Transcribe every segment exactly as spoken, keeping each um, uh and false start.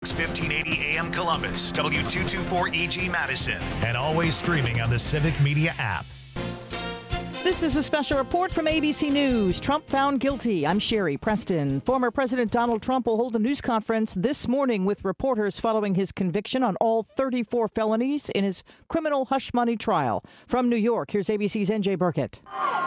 fifteen eighty A M Columbus, W two twenty-four E G Madison, and always streaming on the Civic Media app. This is a special report from A B C News. Trump found guilty. I'm Sherry Preston. Former President Donald Trump will hold a news conference this morning with reporters following his conviction on all thirty-four felonies in his criminal hush money trial. From New York, here's A B C's N J Burkett.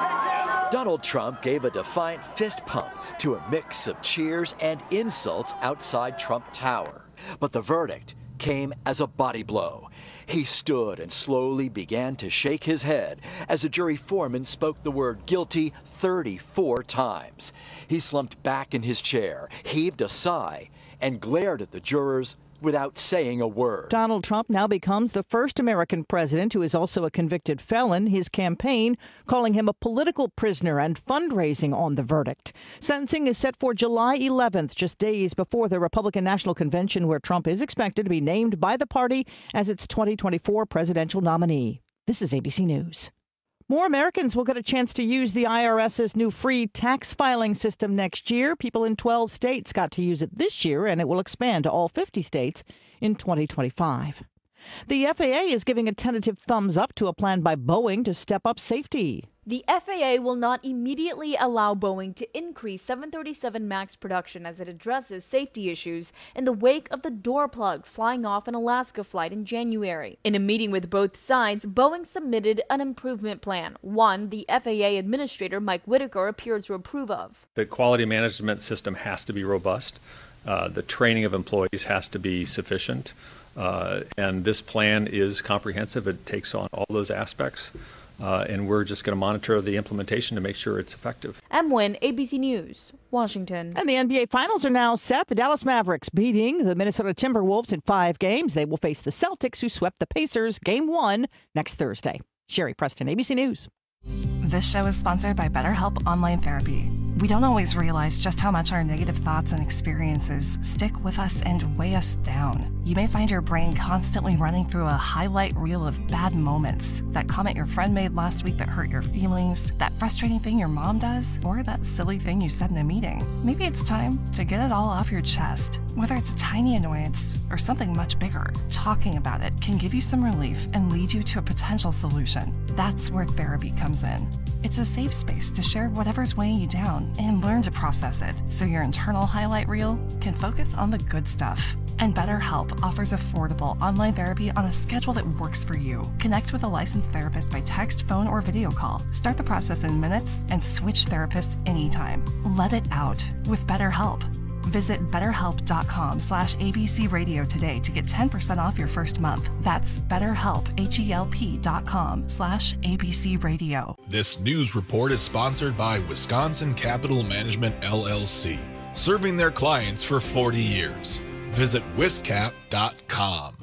Donald Trump gave a defiant fist pump to a mix of cheers and insults outside Trump Tower. But the verdict came as a body blow. He stood and slowly began to shake his head as a jury foreman spoke the word guilty thirty-four times. He slumped back in his chair, heaved a sigh, and glared at the jurors without saying a word. Donald Trump now becomes the first American president who is also a convicted felon. His campaign calling him a political prisoner and fundraising on the verdict. Sentencing is set for July eleventh, just days before the Republican National Convention, where Trump is expected to be named by the party as its twenty twenty-four presidential nominee. This is A B C News. More Americans will get a chance to use the IRS's new free tax filing system next year. People in twelve states got to use it this year, and it will expand to all fifty states in twenty twenty-five. The F A A is giving a tentative thumbs up to a plan by Boeing to step up safety. The F A A will not immediately allow Boeing to increase seven thirty-seven MAX production as it addresses safety issues in the wake of the door plug flying off an Alaska flight in January. In a meeting with both sides, Boeing submitted an improvement plan, one the F A A Administrator Mike Whitaker appeared to approve of. The quality management system has to be robust. Uh, the training of employees has to be sufficient. Uh, and this plan is comprehensive. It takes on all those aspects. Uh, and we're just going to monitor the implementation to make sure it's effective. M. Wynn, A B C News, Washington. And the N B A Finals are now set. The Dallas Mavericks beating the Minnesota Timberwolves in five games. They will face the Celtics, who swept the Pacers game one next Thursday. Sherry Preston, A B C News. This show is sponsored by BetterHelp Online Therapy. We don't always realize just how much our negative thoughts and experiences stick with us and weigh us down. You may find your brain constantly running through a highlight reel of bad moments. That comment your friend made last week that hurt your feelings, that frustrating thing your mom does, or that silly thing you said in a meeting. Maybe it's time to get it all off your chest. Whether it's a tiny annoyance or something much bigger, talking about it can give you some relief and lead you to a potential solution. That's where therapy comes in. It's a safe space to share whatever's weighing you down and learn to process it so your internal highlight reel can focus on the good stuff. And BetterHelp offers affordable online therapy on a schedule that works for you. Connect with a licensed therapist by text, phone, or video call. Start the process in minutes and switch therapists anytime. Let it out with BetterHelp. Visit betterhelp.com slash ABC radio today to get ten percent off your first month. That's betterhelp, H-E-L-P dot com slash ABC radio. This news report is sponsored by Wisconsin Capital Management, L L C, serving their clients for forty years. Visit wiscap dot com.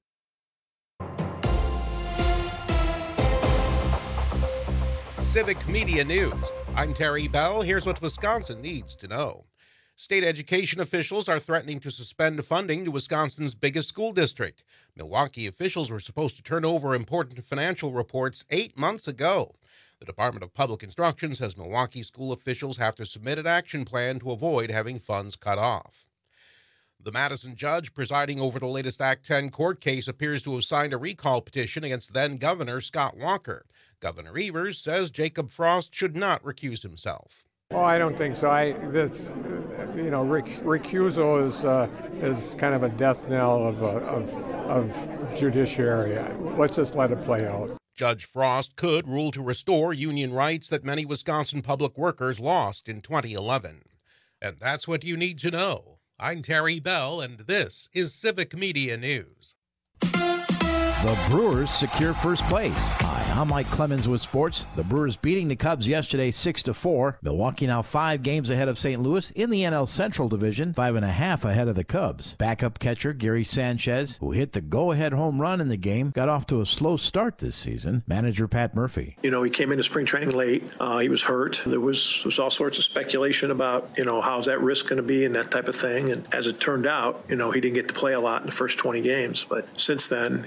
Civic Media News. I'm Terry Bell. Here's what Wisconsin needs to know. State education officials are threatening to suspend funding to Wisconsin's biggest school district. Milwaukee officials were supposed to turn over important financial reports eight months ago. The Department of Public Instruction says Milwaukee school officials have to submit an action plan to avoid having funds cut off. The Madison judge presiding over the latest Act ten court case appears to have signed a recall petition against then-Governor Scott Walker. Governor Evers says Jacob Frost should not recuse himself. Oh, I don't think so. I, this, you know, rec- recusal is uh, is kind of a death knell of, uh, of of judiciary. Let's just let it play out. Judge Frost could rule to restore union rights that many Wisconsin public workers lost in twenty eleven. And that's what you need to know. I'm Terry Bell, and this is Civic Media News. The Brewers secure first place. Hi, I'm Mike Clemens with sports. The Brewers beating the Cubs yesterday six to four. Milwaukee now five games ahead of Saint Louis in the N L Central Division, five and a half ahead of the Cubs. Backup catcher Gary Sanchez, who hit the go-ahead home run in the game, got off to a slow start this season. Manager Pat Murphy. You know, he came into spring training late. Uh, he was hurt. There was, there was all sorts of speculation about, you know, how's that risk going to be and that type of thing. And as it turned out, you know, he didn't get to play a lot in the first twenty games. But since then, he's gotten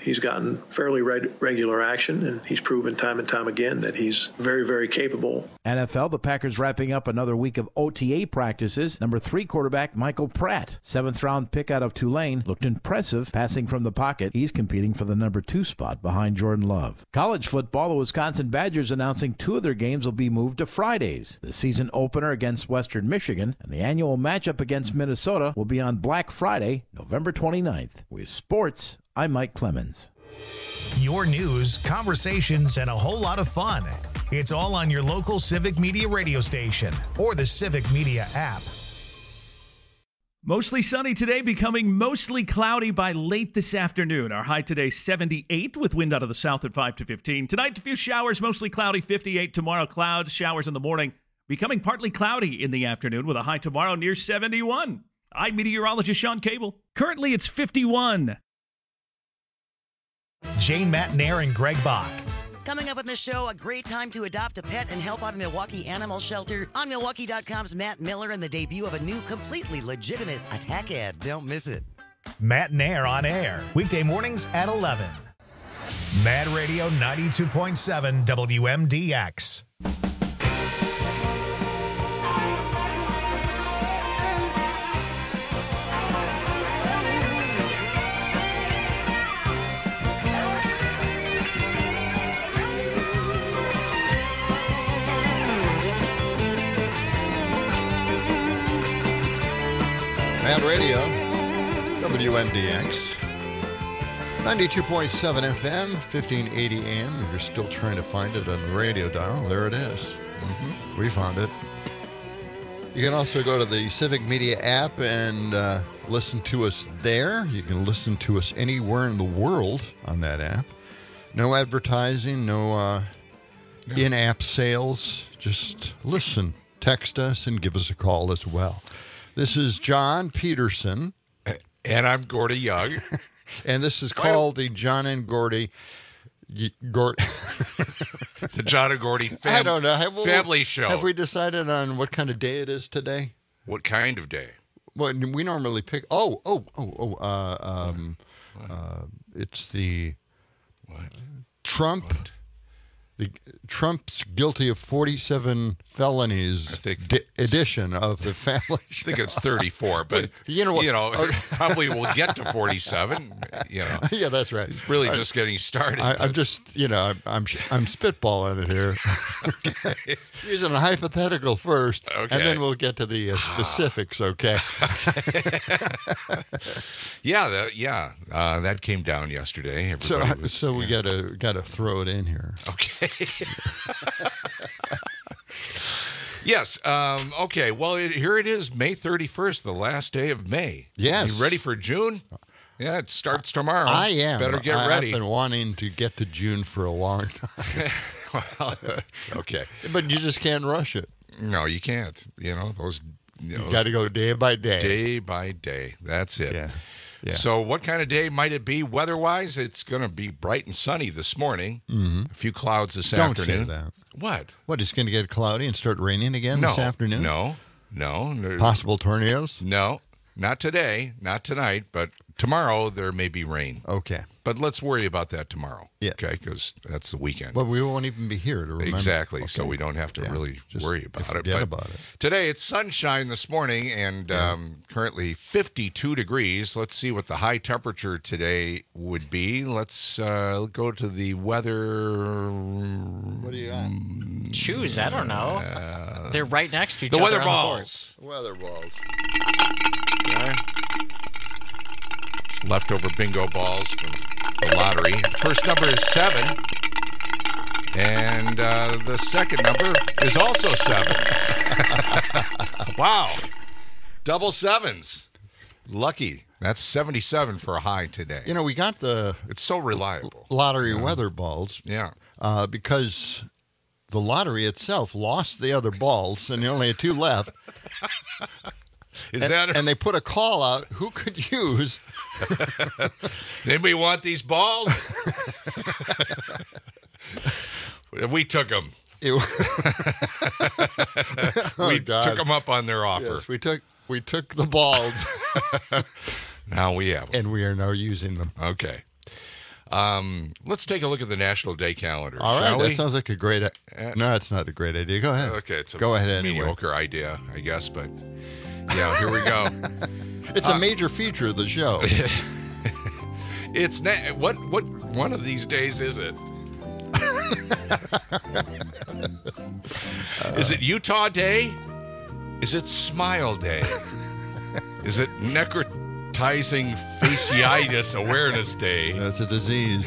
taken fairly reg- regular action, and he's proven time and time again that he's very, very capable. N F L, the Packers wrapping up another week of O T A practices. Number three quarterback Michael Pratt, seventh round pick out of Tulane, looked impressive passing from the pocket. He's competing for the number two spot behind Jordan Love. College football, the Wisconsin Badgers announcing two of their games will be moved to Fridays. The season opener against Western Michigan and the annual matchup against Minnesota will be on Black Friday, November twenty-ninth. With sports, I'm Mike Clemens. Your news, conversations, and a whole lot of fun. It's all on your local Civic Media radio station or the Civic Media app. Mostly sunny today, becoming mostly cloudy by late this afternoon. Our high today, seventy-eight, with wind out of the south at five to fifteen. Tonight, a few showers, mostly cloudy, fifty-eight. Tomorrow, clouds, showers in the morning, becoming partly cloudy in the afternoon with a high tomorrow near seventy-one. I'm meteorologist Sean Cable. Currently, it's fifty-one. Jane Matnair and Greg Bach. Coming up on the show, a great time to adopt a pet and help out a Milwaukee animal shelter. On Milwaukee dot com's Matt Miller and the debut of a new, completely legitimate attack ad. Don't miss it. Matt Nair on air, weekday mornings at eleven. Mad Radio ninety-two point seven W M D X. Mad Radio, W M D X, ninety-two point seven F M, fifteen eighty A M. If you're still trying to find it on the radio dial, there it is. Mm-hmm. We found it. You can also go to the Civic Media app and uh, listen to us there. You can listen to us anywhere in the world on that app. No advertising, no uh, yeah. in-app sales. Just listen, text us, and give us a call as well. This is John Peterson. And I'm Gordy Young. And this is called the John and Gordy... Gord- the John and Gordy fam- I don't know. Have, family show. Have we decided on what kind of day it is today? What kind of day? Well, we normally pick... Oh, oh, oh, oh. Uh, um, uh, it's the... What? Trump... What? The Trump's guilty of forty-seven felonies di- edition of the family show. I think it's thirty-four, but you know, you know, probably we'll get to forty-seven. You know, yeah, that's right. It's really I, just getting started. I, I'm just, you know, I'm I'm, I'm spitballing it here, okay. Using a hypothetical first, okay. and then we'll get to the uh, specifics. Okay. yeah, that, yeah, uh, that came down yesterday. Everybody so, was, so we yeah. gotta gotta throw it in here. Okay. Yes. Um, okay. Well, it, here it is, May thirty-first, the last day of May. Yes. You ready for June? Yeah, it starts tomorrow. I am. Better get I, ready. I've been wanting to get to June for a long time. Well, okay. But you just can't rush it. No, you can't. You know, those... You, you got to go day by day. Day by day. That's it. Yeah. Yeah. So what kind of day might it be weather-wise? It's going to be bright and sunny this morning. Mm-hmm. A few clouds this Don't afternoon. Say that. What? What, it's going to get cloudy and start raining again no, this afternoon? No, no. no. Possible tornadoes? No, not today, not tonight, but tomorrow there may be rain. Okay. But let's worry about that tomorrow. Yeah. Okay, because that's the weekend. Well, we won't even be here to remember. Exactly, okay. so we don't have to yeah. really Just worry about forget it. Forget about it. Today it's sunshine this morning and yeah. um, currently fifty-two degrees. Let's see what the high temperature today would be. Let's uh, go to the weather. What do you got? Choose, I don't know. Uh, They're right next to each the other. Weather on balls. The weather balls. Okay. Leftover bingo balls from the lottery. First number is seven. And uh, the second number is also seven. Wow. Double sevens. Lucky. That's seventy-seven for a high today. You know, we got the... It's so reliable. Lottery yeah. weather balls. Yeah. Uh, because the lottery itself lost the other balls, and you only had two left. Is and, that a... and they put a call out, who could use... Anybody want these balls? We took them. It... oh, we God. took them up on their offer. Yes, we took we took the balls. Now we have them. And we are now using them. Okay. Um, let's take a look at the National Day calendar. All right, shall that we? sounds like a great. Uh, no, it's not a great idea. Go ahead. Okay, it's a go ahead anyway. mediocre idea, I guess, but yeah, here we go. It's uh, a major feature of the show. It's na- what what one of these days is it? Is it Utah Day? Is it Smile Day? Is it Necrotizing Fasciitis Awareness Day? That's a disease.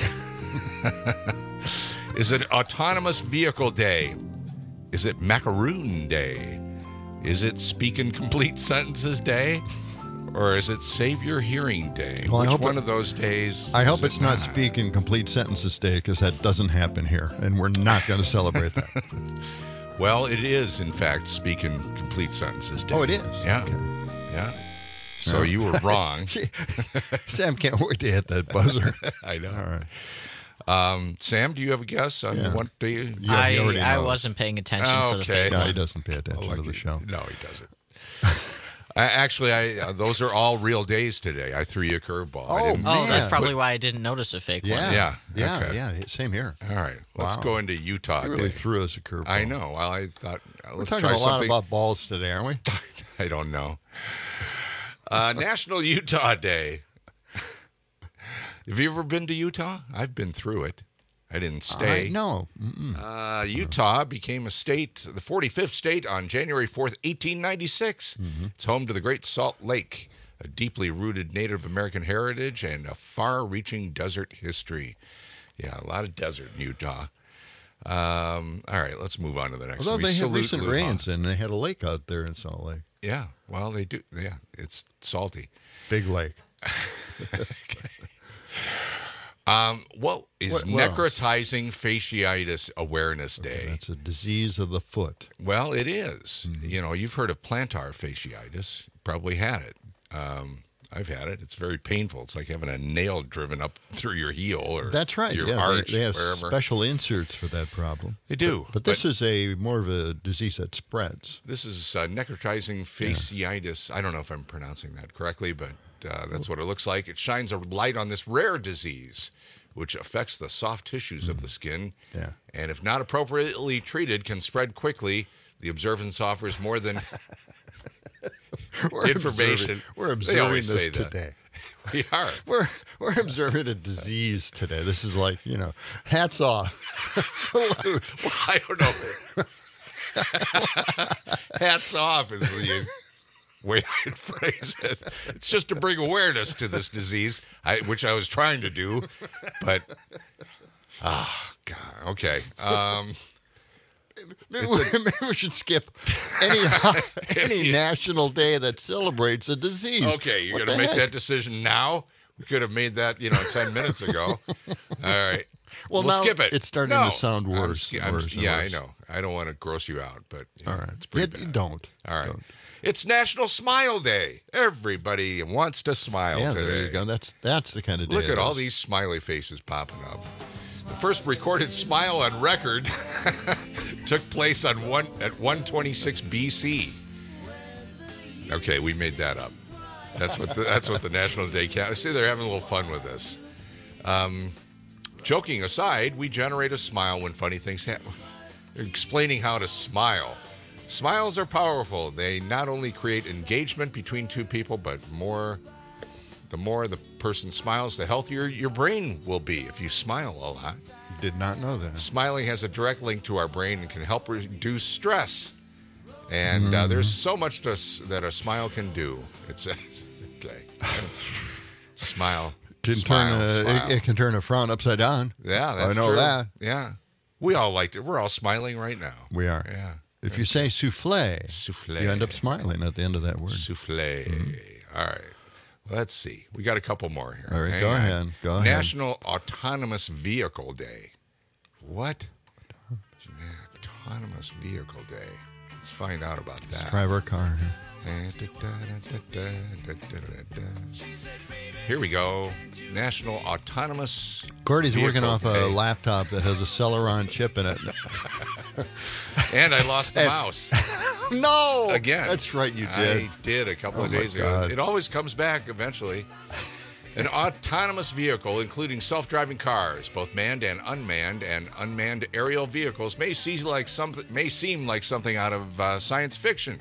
Is it Autonomous Vehicle Day? Is it Macaroon Day? Is it Speak in Complete Sentences Day? Or is it Save Your Hearing Day? Well, I Which hope one it- of those days? I hope is it's it not Speak in Complete Sentences Day, because that doesn't happen here, and we're not going to celebrate that. Well, it is, in fact, Speak in Complete Sentences Day. Oh, it is? Yeah. Okay. Yeah. So Yeah. you were wrong. Sam can't wait to hit that buzzer. I know. All right. Um, Sam, do you have a guess on Yeah. what day? Yeah, I, he already I knows. wasn't paying attention for the Okay. fake No, one. he doesn't pay attention Well, to the lucky- show. No, he doesn't. I, actually, I uh, those are all real days today. I threw you a curveball. I Oh, didn't- Oh, that's Man. probably why I didn't notice a fake Yeah. one. Yeah. Yeah, Okay. yeah, same here. All right. Let's Wow. go into Utah You really Day. threw us a curveball. I know. Well, I thought uh, We're let's talking try a lot something. about balls today, aren't we? I don't know. Uh, National Utah Day. Have you ever been to Utah? I've been through it. I didn't stay. I, no. Mm-mm. Uh, Utah became a state, the forty-fifth state, on January fourth, eighteen ninety-six. Mm-hmm. It's home to the Great Salt Lake, a deeply rooted Native American heritage and a far-reaching desert history. Yeah, a lot of desert in Utah. Um, all right, let's move on to the next Although one. We they had salute recent Lujan. rains, and they had a lake out there in Salt Lake. Yeah, well, they do. Yeah, it's salty. Big lake. Um, what is What- what else? Necrotizing Fasciitis Awareness Day? That's a disease of the foot. Well, it is. Mm-hmm. You know, you've heard of plantar fasciitis. Probably had it. Um, I've had it. It's very painful. It's like having a nail driven up through your heel or That's right. your Yeah, arch, they, they have wherever. special inserts for that problem. They do. But, but this is a more of a disease that spreads. This is uh, necrotizing fasciitis. I don't know if I'm pronouncing that correctly, but uh, that's what it looks like. It shines a light on this rare disease, which affects the soft tissues of the skin. Yeah. And if not appropriately treated, can spread quickly. The observance offers more than We're information. observing- we're They observing always this say that. today. We are. We're we're observing a disease today. This is like, you know, hats off. Salute. Well, I don't know. Hats off is the way I'd phrase it. It's just to bring awareness to this disease, I, which I was trying to do, but ah, God. Okay. Um, Maybe, It's we, a- maybe we should skip any any national day that celebrates a disease. okay, you're What going to the make heck? that decision now? We could have made that, you know, ten minutes ago. All right. Well, we'll now skip it. it's starting No. to sound I'm worse sk- and I'm- worse and yeah, worse. I know. I don't want to gross you out, but you All know, right. it's pretty You- bad. Don't. All right. Don't. It's National Smile Day. Everybody wants to smile Yeah, today. there you go. That's that's the kind of day. Look it at all is. these smiley faces popping up. The first recorded smile on record took place on one at one twenty-six B C. Okay, we made that up. That's what the, that's what the National Day count. See, they're having a little fun with this. Um, joking aside, we generate a smile when funny things happen. They're explaining how to smile. Smiles are powerful. They not only create engagement between two people, but more. The more the person smiles, the healthier your brain will be if you smile a lot. Did not know that. Smiling has a direct link to our brain and can help reduce stress. And uh, Mhm. there's so much to, s- that a smile can do. It says, okay, smile. Can smile, turn a, smile. It, it can turn a frown upside down. Yeah, that's I know true. that. Yeah, we all liked it. We're all smiling right now. We are. Yeah. If you say souffle, Souffle. you end up smiling at the end of that word. Souffle. All right. Let's see. We got a couple more here. All right, Hang go on. ahead. Go ahead. National Autonomous Vehicle Day. What? Autonomous Vehicle Day. Let's find out about that. Drive our car. Here we go. National Autonomous Gordy's working Vehicle off a Day. laptop that has a Celeron chip in it. And I lost the And- mouse. No! Again. That's right, you did. I did a couple Oh, of my days ago. God. It always comes back eventually. An autonomous vehicle, including self-driving cars, both manned and unmanned, and unmanned aerial vehicles, may seem like something may seem like something out of uh, science fiction.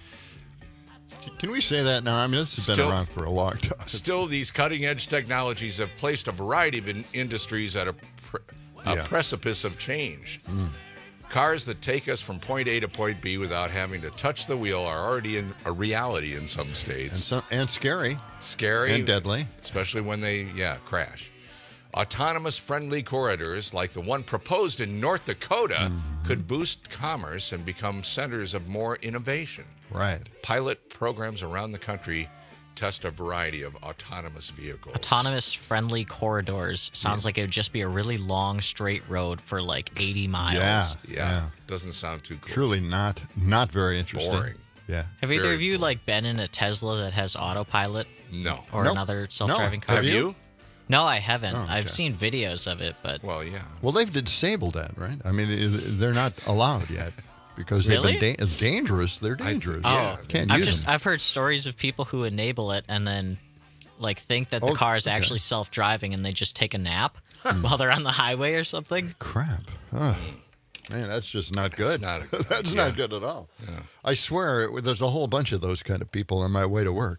Can we say that now? I mean, this has Still- been around for a long time. Still, these cutting-edge technologies have placed a variety of in- industries at a, pre- a Yeah. precipice of change. Mm. Cars that take us from point A to point B without having to touch the wheel are already in a reality in some states. And, so, and scary. Scary. And deadly. Especially when they, yeah, crash. Autonomous friendly corridors like the one proposed in North Dakota Mm-hmm. could boost commerce and become centers of more innovation. Right. Pilot programs around the country test a variety of autonomous vehicles. Autonomous friendly corridors sounds like it would just be a really long straight road for like eighty miles. Yeah. Yeah. Yeah. Doesn't sound too cool. Truly not not very interesting. Boring. Yeah. Have either Very of you like been in a Tesla that has autopilot? No. Or Nope. another self-driving No. car? Have you? No, I haven't. Oh, I've okay. seen videos of it, but Well, yeah. Well, they've disabled that, right? I mean, it- they're not allowed yet because they've Really? been da- it's dangerous. They're I- dangerous. yeah. Can't I've use just them. I've heard stories of people who enable it and then like think that the Oh, car is okay. actually self-driving and they just take a nap while they're on the highway or something. Crap. Ugh. Man, that's just not good. not a- that's yeah. not good at all. I swear, it- there's a whole bunch of those kind of people on my way to work.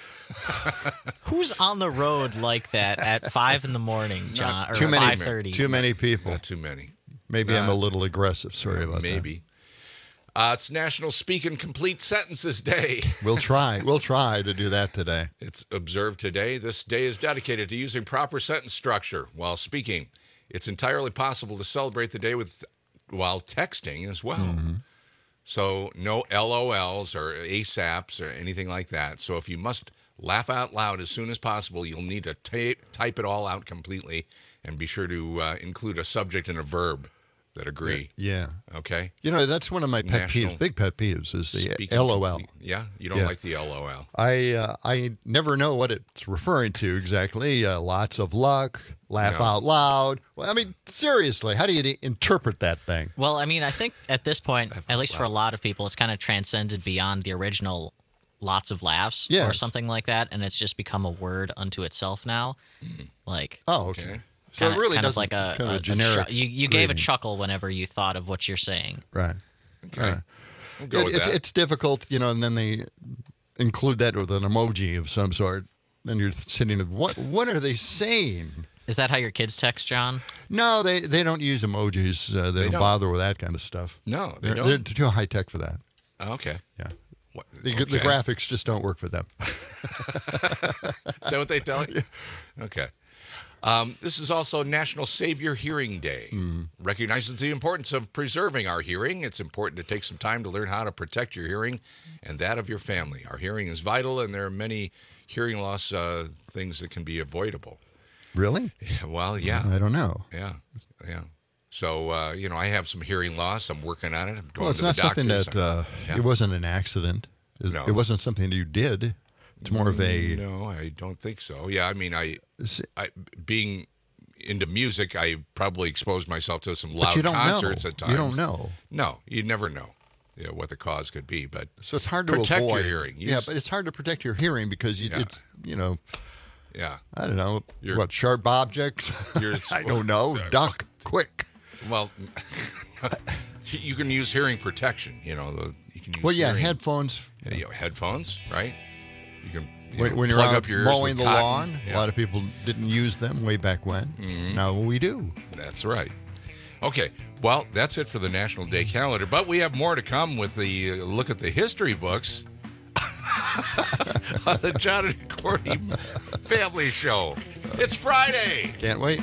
Who's on the road like that at five in the morning, John, or too many. five thirty? Too many people. Not too many. Maybe I'm Uh, a little aggressive. Sorry about Maybe. Uh, it's National Speak in Complete Sentences Day. that. We'll try. We'll try to do that today. It's observed today. This day is dedicated to using proper sentence structure while speaking. It's entirely possible to celebrate the day with while texting as well. Mm-hmm. So no L O Ls or ASAPs or anything like that. So if you must laugh out loud as soon as possible, you'll need to ta- type it all out completely and be sure to uh, include a subject and a verb that agree. Yeah. Okay? You know, that's one of my pet National peeves, big pet peeves, is the Speaking L O L. complete- Yeah? You don't Yeah. like the L O L. I uh, I never know what it's referring to exactly. Uh, lots of luck, laugh No. out loud. Well, I mean, seriously, how do you de- interpret that thing? Well, I mean, I think at this point, at least for a lot of people, it's kind of transcended beyond the original lots of laughs or Yes. something like that, and it's just become a word unto itself now. Like, Oh, okay. Okay. So kinda, it really kind of doesn't like a, kind of a- a a generic chu- you, you gave a greeting. chuckle whenever you thought of what you're saying. Right. Okay. Uh, We'll go it- with it's, that. it's difficult, you know, and then they include that with an emoji of some sort. Then you're sitting there, what what are they saying? Is that how your kids text, John? No, they, they don't use emojis. Uh, they, don't don't. bother with that kind of stuff. No, they they're, don't. they're too high tech for that. Okay. Yeah. What, The, the okay. graphics just don't work for them. Is that what they tell you? Okay. Um, this is also National Save Your Hearing Day. Recognizes the importance of preserving our hearing. It's important to take some time to learn how to protect your hearing and that of your family. Our hearing is vital, and there are many hearing loss uh, things that can be avoidable. Really? Well, yeah. I don't know. Yeah, yeah. So, uh, you know, I have some hearing loss. I'm working on it. I'm going Well, it's to not the something doctors. that uh, Yeah. it wasn't an accident. It, No. it wasn't something you did. It's more of a No, I don't think so. Yeah, I mean, I, s- I being into music, I probably exposed myself to some loud but you don't concerts know. at times. You don't know. No, you never know, you know, what the cause could be. But So it's hard to protect avoid your hearing. yeah, Use- but it's hard to protect your hearing because you, Yeah. it's you know yeah. I don't know You're- what sharp objects. You're I don't know. Duck quick. Well, you can use hearing protection. You know, the, you can use Well, yeah, hearing- headphones. you know, headphones, right? You can you When, know, when you're plug out up your ears mowing with the cotton. lawn, Yeah. a lot of people didn't use them way back when. Mm-hmm. Now we do. That's right. Okay, well, that's it for the National Day calendar, but we have more to come with the uh, look at the history books on the John and Cordy Family Show. It's Friday. Can't wait.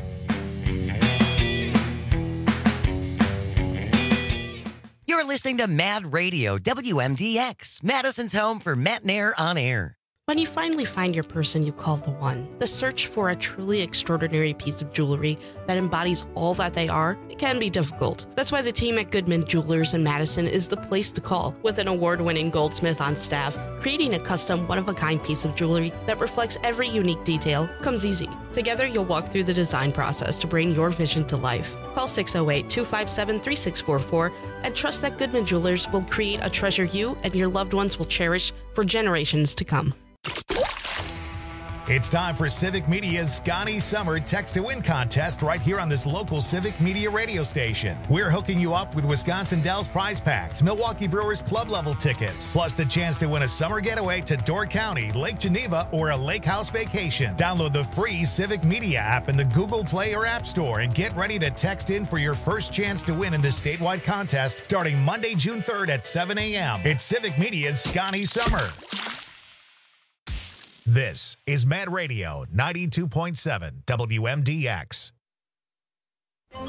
You're listening to Mad Radio, W M D X, Madison's home for Matt Nair on air. When you finally find your person you call the one, the search for a truly extraordinary piece of jewelry that embodies all that they are, it can be difficult. That's why the team at Goodman Jewelers in Madison is the place to call. With an award-winning goldsmith on staff, creating a custom one-of-a-kind piece of jewelry that reflects every unique detail comes easy. Together, you'll walk through the design process to bring your vision to life. Call six oh eight, two five seven, three six four four and trust that Goodman Jewelers will create a treasure you and your loved ones will cherish for generations to come. It's time for Civic Media's Scotty Summer Text to Win contest right here on this local Civic Media radio station. We're hooking you up with Wisconsin Dells prize packs, Milwaukee Brewers club level tickets, plus the chance to win a summer getaway to Door County, Lake Geneva, or a lake house vacation. Download the free Civic Media app in the Google Play or App Store and get ready to text in for your first chance to win in this statewide contest starting Monday, June third at seven a.m. It's Civic Media's Scotty Summer. This is Mad Radio ninety-two point seven W M D X. Well,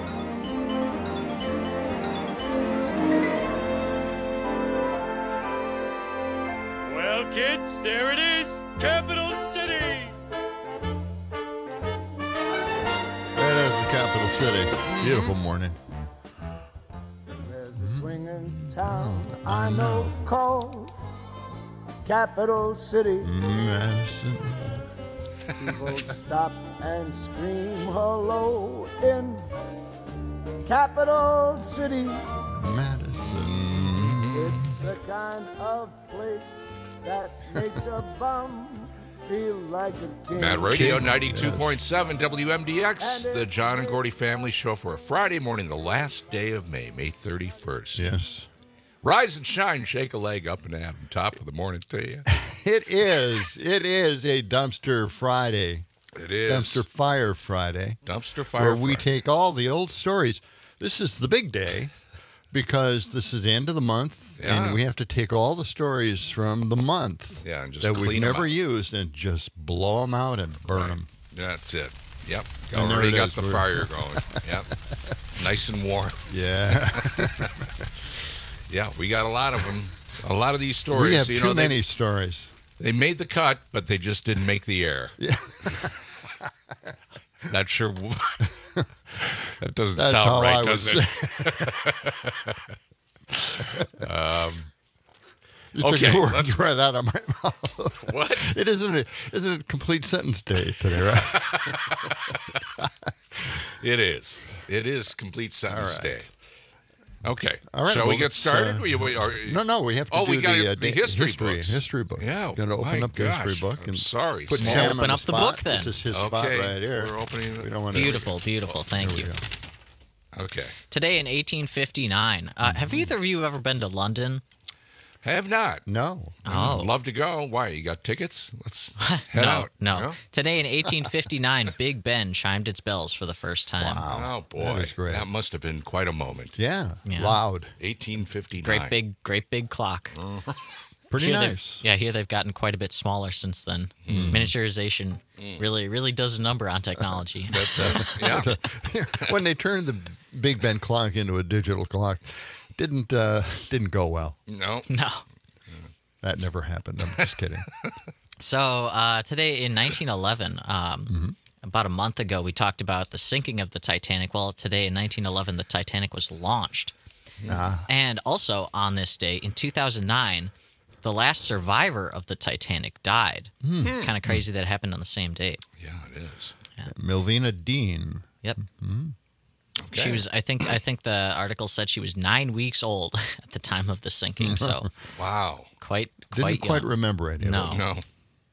kids, there it is, Capital City. That is the Capital City. Beautiful morning. There's a swinging town I know called Capital City. Madison. People stop and scream hello in Capital City. Madison. It's the kind of place that makes a bum feel like a king. Mad Radio ninety-two point seven W M D X, the John and Gordy Family Show for a Friday morning, the last day of May, May thirty-first. Yes. Rise and shine, shake a leg up and down, top of the morning to you. It is. It is a Dumpster Friday. It is. Dumpster Fire Friday. Dumpster Fire Where Friday. we take all the old stories. This is the big day because this is the end of the month, Yeah. and we have to take all the stories from the month Yeah, and just that clean we've 'em never out. used and just blow them out and burn them. That's it. Yep. And there Already it got is. the We're- fire going. Yep. Nice and warm. Yeah. Yeah, we got a lot of them. A lot of these stories. We have you too know, they- many stories. They made the cut, but they just didn't make the air. Yeah. Not sure. That doesn't That's sound how right, I does was- it? um, You took okay, the words let's- right out of my mouth. What? It isn't a, isn't it complete sentence day today, right? It is. It is complete sentence All right. day. Okay. All right. Shall well, we get let's, started? uh, We- we- are- no, no. We have to Oh, do we got the, uh, the da- history history, books. history book. Yeah. Going to open my up the gosh. history book I'm and sorry. put Sam. Sam Open on up the the spot. book, then. This is his Okay. spot right here. We're opening. We don't want to. Beautiful, beautiful. Thank There we you. go. Okay. Today in eighteen fifty-nine, uh, have either of you ever been to London? Have not. No. Oh. Love to go. Why? You got tickets? Let's head no, out. no. Today in eighteen fifty-nine, Big Ben chimed its bells for the first time. Oh, boy. That is great. That must have been quite a moment. Yeah. Yeah. Loud. eighteen fifty-nine. Great big, great big clock. Pretty Here they've- nice. Yeah, here they've gotten quite a bit smaller since then. Miniaturization really, really does a number on technology. That's uh, yeah. When they turned the Big Ben clock into a digital clock, didn't uh, didn't go well. No. No. That never happened. I'm just kidding. So uh, today in nineteen eleven, um, Mm-hmm. about a month ago, we talked about the sinking of the Titanic. Well, today in nineteen eleven, the Titanic was launched. Ah. And also on this day, in two thousand nine, the last survivor of the Titanic died. Hmm. Kind of crazy that it happened on the same date. Yeah, it is. Milvina Dean. Yep. Mm-hmm. Okay. She was. I think. I think the article said she was nine weeks old at the time of the sinking. So Wow. quite, Didn't quite quite young. remember any of No. it. No.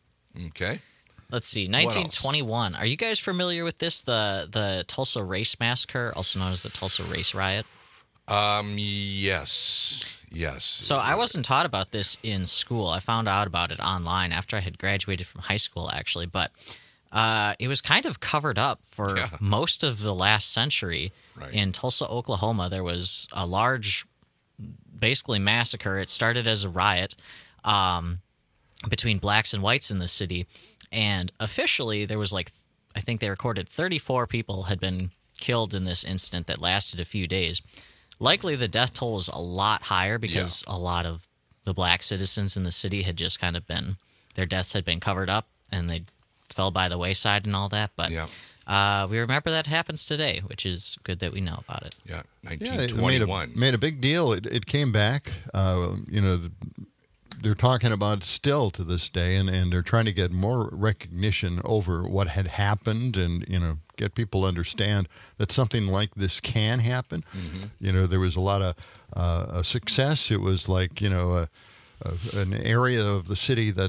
Okay. Let's see. else? nineteen twenty-one. Are you guys familiar with this? The the Tulsa Race Massacre, also known as the Tulsa Race Riot. Um. Yes. Yes. So I wasn't taught about this in school. I found out about it online after I had graduated from high school, actually. But uh, it was kind of covered up for Yeah. most of the last century. Right. In Tulsa, Oklahoma, there was a large, basically massacre. It started as a riot um, between blacks and whites in the city. And officially, there was like, I think they recorded thirty-four people had been killed in this incident that lasted a few days. Likely the death toll was a lot higher because a lot of the black citizens in the city had just kind of been, their deaths had been covered up and they fell by the wayside and all that. But Yeah. uh, we remember that happens today, which is good that we know about it. Yeah. Yeah, nineteen it made twenty-one. a, made a big deal. It, it came back. Uh, you know, the, they're talking about it still to this day, and, and they're trying to get more recognition over what had happened, and you know, get people to understand that something like this can happen. Mm-hmm. You know, there was a lot of uh, a success. It was like you know, a, a, an area of the city that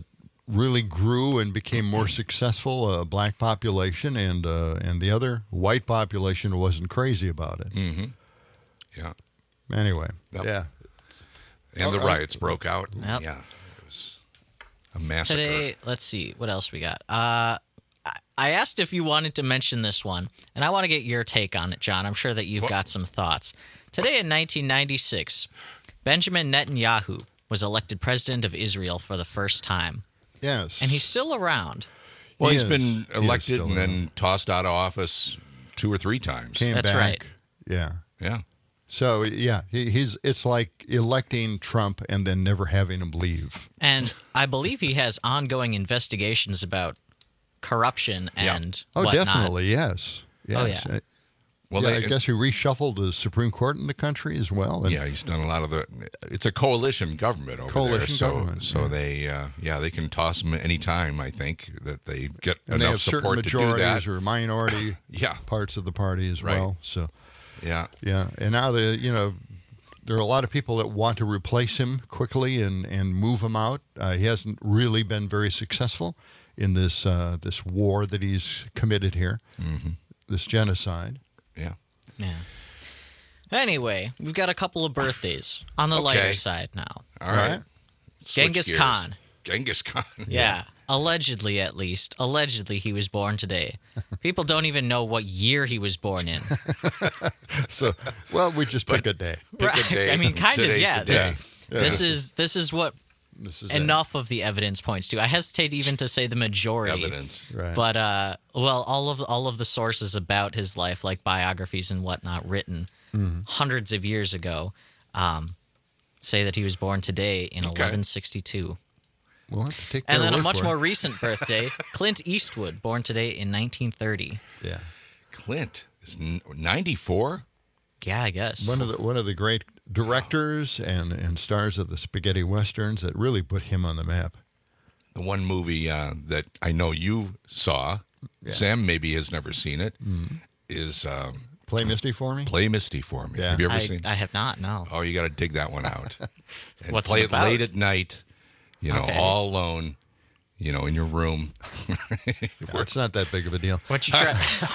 really grew and became more successful, a black population, and uh, and the other white population wasn't crazy about it. Mm-hmm. Yeah. Anyway, Yep. yeah. And the Oh, oh. riots broke out. Yep. Yeah. It was a massacre. Today, let's see, what else we got? Uh, I- I asked if you wanted to mention this one, and I want to get your take on it, John. I'm sure that you've What? got some thoughts. Today in nineteen ninety-six, Benjamin Netanyahu was elected president of Israel for the first time. Yes. And he's still around. Well, He he's is. been He is elected still and then tossed out of office two or three times. Came That's back. right. Yeah. Yeah. So yeah, he, he's it's like electing Trump and then never having him leave. And I believe he has ongoing investigations about corruption and Oh, whatnot. definitely, yes. yes. Oh, yeah. Uh, Well, yeah, they- I guess he reshuffled the Supreme Court in the country as well. And Yeah, he's done a lot of the. It's a coalition government over Coalition there, so government, so yeah. they uh, yeah they can toss him any time. I think that they get and they enough have certain support to do majorities that. or minority Yeah. parts of the party as Right. well. So Yeah, yeah, and now the you know there are a lot of people that want to replace him quickly and, and move him out. Uh, he hasn't really been very successful in this uh, this war that he's committed here, mm-hmm. this genocide. yeah. Yeah. Anyway, we've got a couple of birthdays on the lighter Okay. side now. All right. Switch Genghis gears. Khan. Genghis Khan. Yeah. Allegedly, at least. Allegedly, he was born today. People don't even know what year he was born in. So, well, we just pick a day. Pick a Right. day. I mean, kind of, Today's yeah. the This, day. Yeah. this is this is what This is enough of the evidence points to. I hesitate even to say the majority. Evidence. Right. But uh, well, all of all of the sources about his life, like biographies and whatnot, written Mm-hmm. hundreds of years ago, um, say that he was born today in Okay. eleven sixty-two. We'll have to take their And then a word much for more it. recent birthday, Clint Eastwood, born today in nineteen thirty. Yeah. Clint is ninety-four. Yeah, I guess. One of the one of the great directors and, and stars of the spaghetti westerns that really put him on the map. The one movie uh, that I know you saw, Yeah. Sam maybe has never seen it, is um, Play Misty for me. Play Misty for Me. Yeah. Have you ever I, seen? I have not, no. Oh, you got to dig that one out. And What's play it it about? late at night, you know, Okay. all alone, you know, in your room. No, it's not that big of a deal. What you try?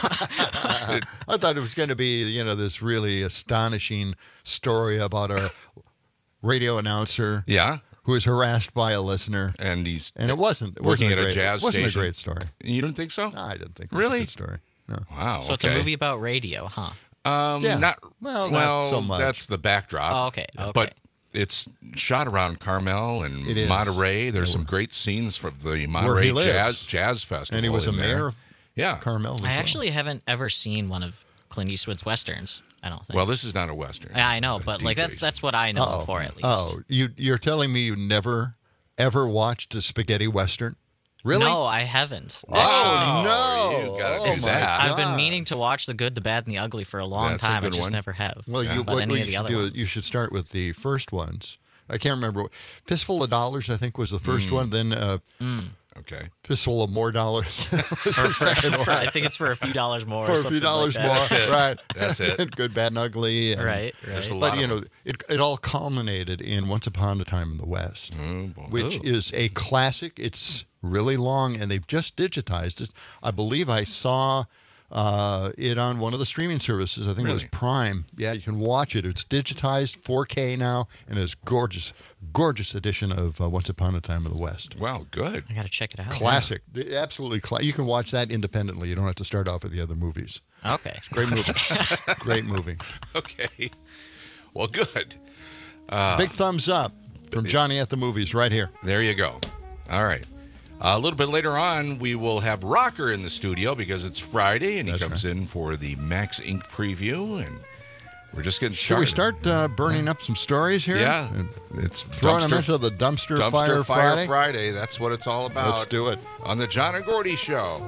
I thought it was going to be, you know, this really astonishing story about a radio announcer Yeah. who was harassed by a listener, And he's and it wasn't. It working wasn't at a a great, jazz It wasn't station. a great story. You didn't think so? No, I didn't think it Really? was a good story. No. Wow. So it's okay. a movie about radio, huh? Um, Yeah. Not Well, well. not so much. That's the backdrop. Oh, okay, okay. But it's shot around Carmel and It is. Monterey. There's some great scenes from the Where he Monterey lives. Jazz Jazz Festival. And he was a in there. mayor of Yeah. Carmel. as I well. actually haven't ever seen one of Clint Eastwood's westerns. I don't think. Well, this is not a western. Yeah, I know, It's a but like that's D J's. that's what I know Uh-oh. him for at least. Oh, you you're telling me you never ever watched a spaghetti western? Really? No, I haven't. Oh, no. You gotta Oh, do my that. I've been God. meaning to watch The Good, the Bad, and the Ugly for a long That's a time. I good just one. never have. Well, Yeah. you, But what, any what of you the should other do ones. is you should start with the first ones. I can't remember. what- Fistful of Dollars, I think, was the first one. Then uh, Okay. Fistful of More Dollars was For- the for- second for- one. I think it's for a few dollars more. For or a few something dollars like more, that. That's it. right? That's it. Good, Bad, and Ugly. And, Right, There's a right. lot But you of know, them. it it all culminated in Once Upon a Time in the West, Oh, boy. which Ooh. is a classic. It's really long, and they've just digitized it. I believe I saw uh, it on one of the streaming services. I think it was Really? Prime. Yeah, you can watch it. It's digitized, four K now, and it's gorgeous, gorgeous edition of uh, Once Upon a Time in the West. Wow, good. I gotta check it out. Classic, absolutely. Cla- you can watch that independently. You don't have to start off with the other movies. Okay. Great movie. Great movie. Okay. Well, good. Big thumbs up from Johnny at the Movies right here. There you go. All right. Uh, a little bit later on, we will have Rocker in the studio because it's Friday, and he That's comes in for the Max Incorporated preview, and we're just getting Should we started. start uh, burning up some stories here? Yeah. And It's throwing them dumpster, into the dumpster, dumpster fire, fire Friday? Friday. That's what it's all about. Let's do it. On the John and Gordy Show.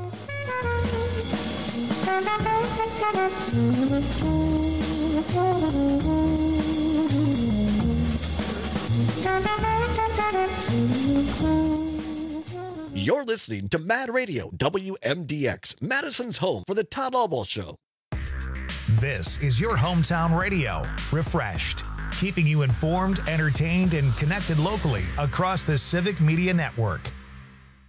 You're listening to Mad Radio, W M D X, Madison's home for the Todd Albaugh Show. This is your hometown radio, refreshed, keeping you informed, entertained, and connected locally across the Civic Media Network.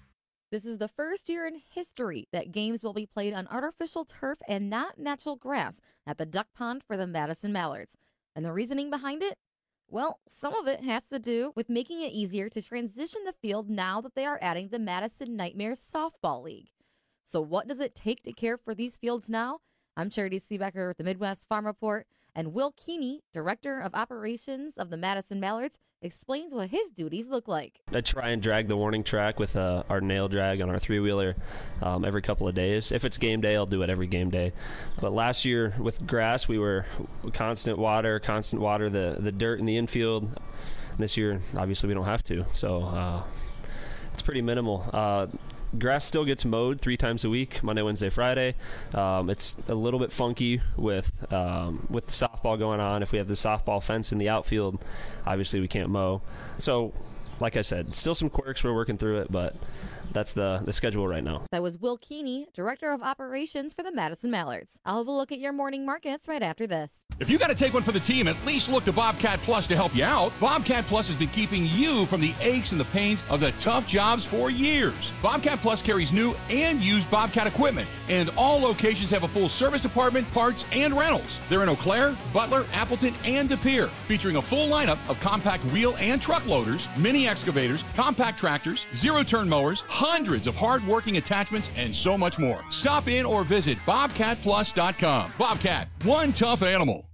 This is the first year in history that games will be played on artificial turf and not natural grass at the Duck Pond for the Madison Mallards. And the reasoning behind it? Well, some of it has to do with making it easier to transition the field now that they are adding the Madison Nightmares Softball League. So what does it take to care for these fields now? I'm Charity Seebecker with the Midwest Farm Report, and Will Keeney, Director of Operations of the Madison Mallards, explains what his duties look like. I try and drag the warning track with uh, our nail drag on our three-wheeler um, every couple of days. If it's game day, I'll do it every game day. But last year with grass, we were constant water, constant water, the, the dirt in the infield. This year, obviously, we don't have to, so uh, it's pretty minimal. Uh, Grass still gets mowed three times a week, Monday, Wednesday, Friday. Um, it's a little bit funky with um, with the softball going on. If we have the softball fence in the outfield, obviously we can't mow. So, like I said, still some quirks. We're working through it, but that's the, the schedule right now. That was Will Keeney, Director of Operations for the Madison Mallards. I'll have a look at your morning markets right after this. If you got to take one for the team, at least look to Bobcat Plus to help you out. Bobcat Plus has been keeping you from the aches and the pains of the tough jobs for years. Bobcat Plus carries new and used Bobcat equipment, and all locations have a full service department, parts, and rentals. They're in Eau Claire, Butler, Appleton, and De Pere, featuring a full lineup of compact wheel and truck loaders, mini excavators, compact tractors, zero-turn mowers, hundreds of hard-working attachments, and so much more. Stop in or visit bobcat plus dot com. Bobcat, one tough animal.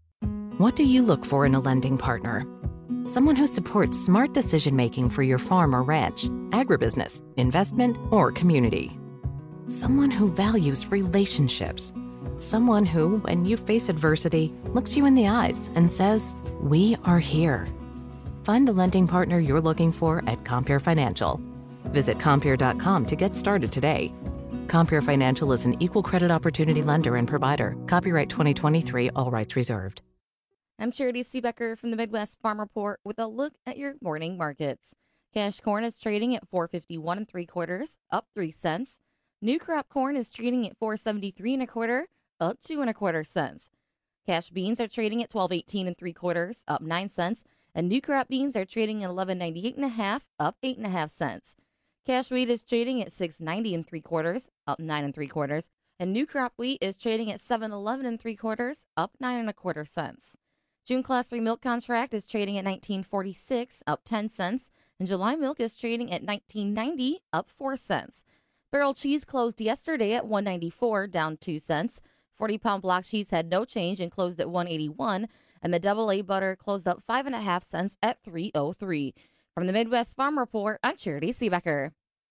What do you look for in a lending partner? Someone who supports smart decision-making for your farm or ranch, agribusiness, investment, or community. Someone who values relationships. Someone who, when you face adversity, looks you in the eyes and says, "We are here." Find the lending partner you're looking for at Compeer Financial. Visit Compeer dot com to get started today. Compeer Financial is an equal credit opportunity lender and provider. Copyright twenty twenty-three, all rights reserved. I'm Charity Seebecker from the Midwest Farm Report with a look at your morning markets. Cash corn is trading at four fifty-one and three quarters, up three cents. New crop corn is trading at four seventy-three and a quarter, up two and a quarter cents. Cash beans are trading at twelve eighteen and three quarters, up nine cents. And new crop beans are trading at eleven ninety-eight and a half, up eight and a half cents. Cash wheat is trading at six ninety and three quarters, up nine and three quarters. And new crop wheat is trading at seven eleven and three quarters, up nine and a quarter cents. June class three milk contract is trading at nineteen forty-six, up ten cents. And July milk is trading at nineteen ninety, up four cents. Barrel cheese closed yesterday at one ninety-four, down two cents. forty pound block cheese had no change and closed at one eighty-one. And the double A butter closed up five and a half cents at three oh three. From the Midwest Farm Report, I'm Charity Seebecker.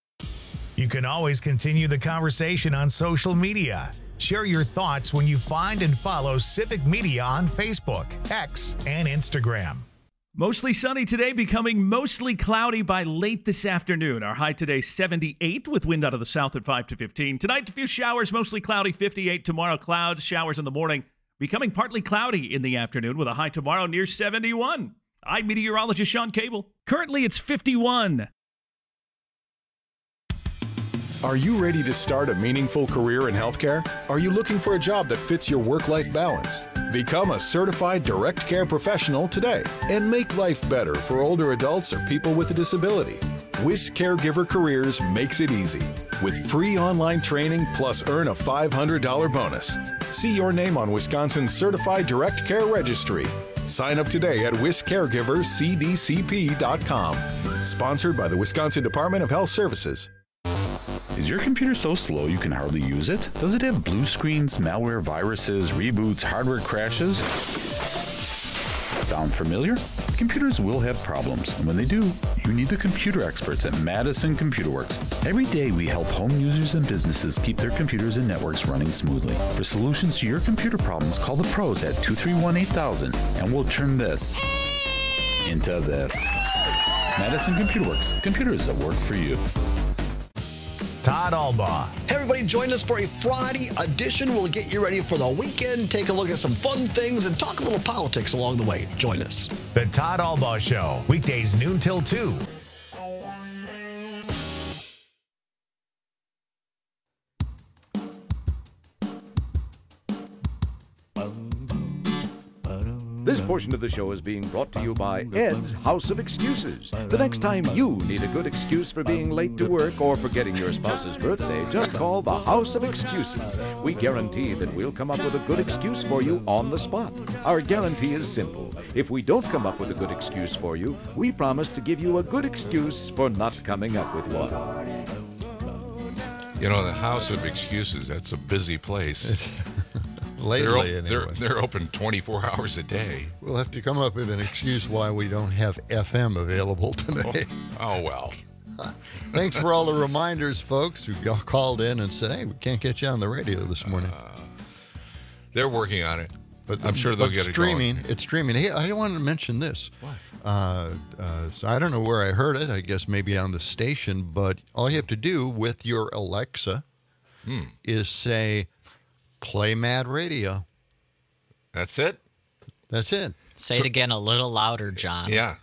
You can always continue the conversation on social media. Share your thoughts when you find and follow Civic Media on Facebook, X, and Instagram. Mostly sunny today, becoming mostly cloudy by late this afternoon. Our high today, seventy-eight, with wind out of the south at five to fifteen. Tonight, a few showers, mostly cloudy, fifty-eight. Tomorrow, clouds, showers in the morning. Becoming partly cloudy in the afternoon with a high tomorrow near seventy-one. I'm meteorologist Sean Cable. Currently, it's fifty-one. Are you ready to start a meaningful career in healthcare? Are you looking for a job that fits your work-life balance? Become a certified direct care professional today and make life better for older adults or people with a disability. Wisc Caregiver Careers makes it easy with free online training plus earn a five hundred dollars bonus. See your name on Wisconsin's Certified Direct Care Registry. Sign up today at wisc caregivers c d c p dot com. Sponsored by the Wisconsin Department of Health Services. Is your computer so slow you can hardly use it? Does it have blue screens, malware, viruses, reboots, hardware crashes? Sound familiar? Computers will have problems, and when they do, you need the computer experts at Madison Computer Works. Every day we help home users and businesses keep their computers and networks running smoothly. For solutions to your computer problems, call the pros at two three one, eight thousand, and we'll turn this into this. Madison Computer Works. Computers that work for you. Todd Albaugh. Hey, everybody, join us for a Friday edition. We'll get you ready for the weekend, take a look at some fun things, and talk a little politics along the way. Join us. The Todd Albaugh Show, weekdays noon till two. This portion of the show is being brought to you by Ed's House of Excuses. The next time you need a good excuse for being late to work or forgetting your spouse's birthday, just call the House of Excuses. We guarantee that we'll come up with a good excuse for you on the spot. Our guarantee is simple. If we don't come up with a good excuse for you, we promise to give you a good excuse for not coming up with one. You know, the House of Excuses, that's a busy place. Lately, they're, anyway. they're, they're open twenty-four hours a day. We'll have to come up with an excuse why we don't have F M available today. Oh, well. Thanks for all the reminders, folks, who got called in and said, hey, we can't get you on the radio this morning. Uh, they're working on it. But I'm sure they'll but get streaming, it going. It's streaming. Hey, I wanted to mention this. What? Uh, uh, so I don't know where I heard it. I guess maybe on the station. But all you have to do with your Alexa hmm. is say, play Mad Radio. That's it? That's it. Say So- it again a little louder, John. Yeah.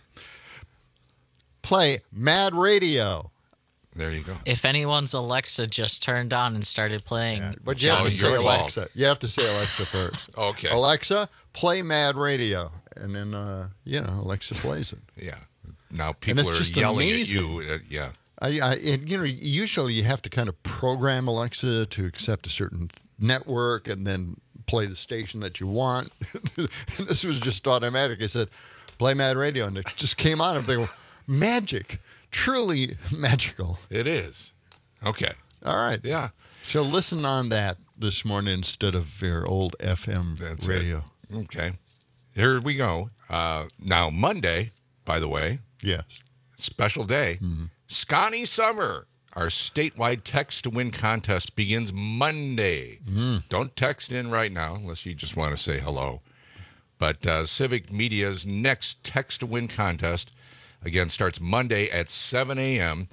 Play Mad Radio. There you go. If anyone's Alexa just turned on and started playing, But you have Oh, to say your call. Alexa. You have to say Alexa first. Okay. Alexa, play Mad Radio. And then, uh, you know, Alexa plays it. Yeah. Now And people it's are just yelling amazing. at you. Uh, yeah. I, I and, you know, usually you have to kind of program Alexa to accept a certain network and then play the station that you want. And this was just automatic. I said, play Mad Radio. And it just came on. I'm thinking, magic. Truly magical. It is. Okay. All right. Yeah. So listen on that this morning instead of your old F M That's radio. it. Okay. Here we go. Uh, now, Monday, by the way. Yes. Special day. Mm-hmm. Scotty Summer. Our statewide text to win contest begins Monday. Mm. Don't text in right now unless you just want to say hello. But uh, Civic Media's next text to win contest, again, starts Monday at seven a.m.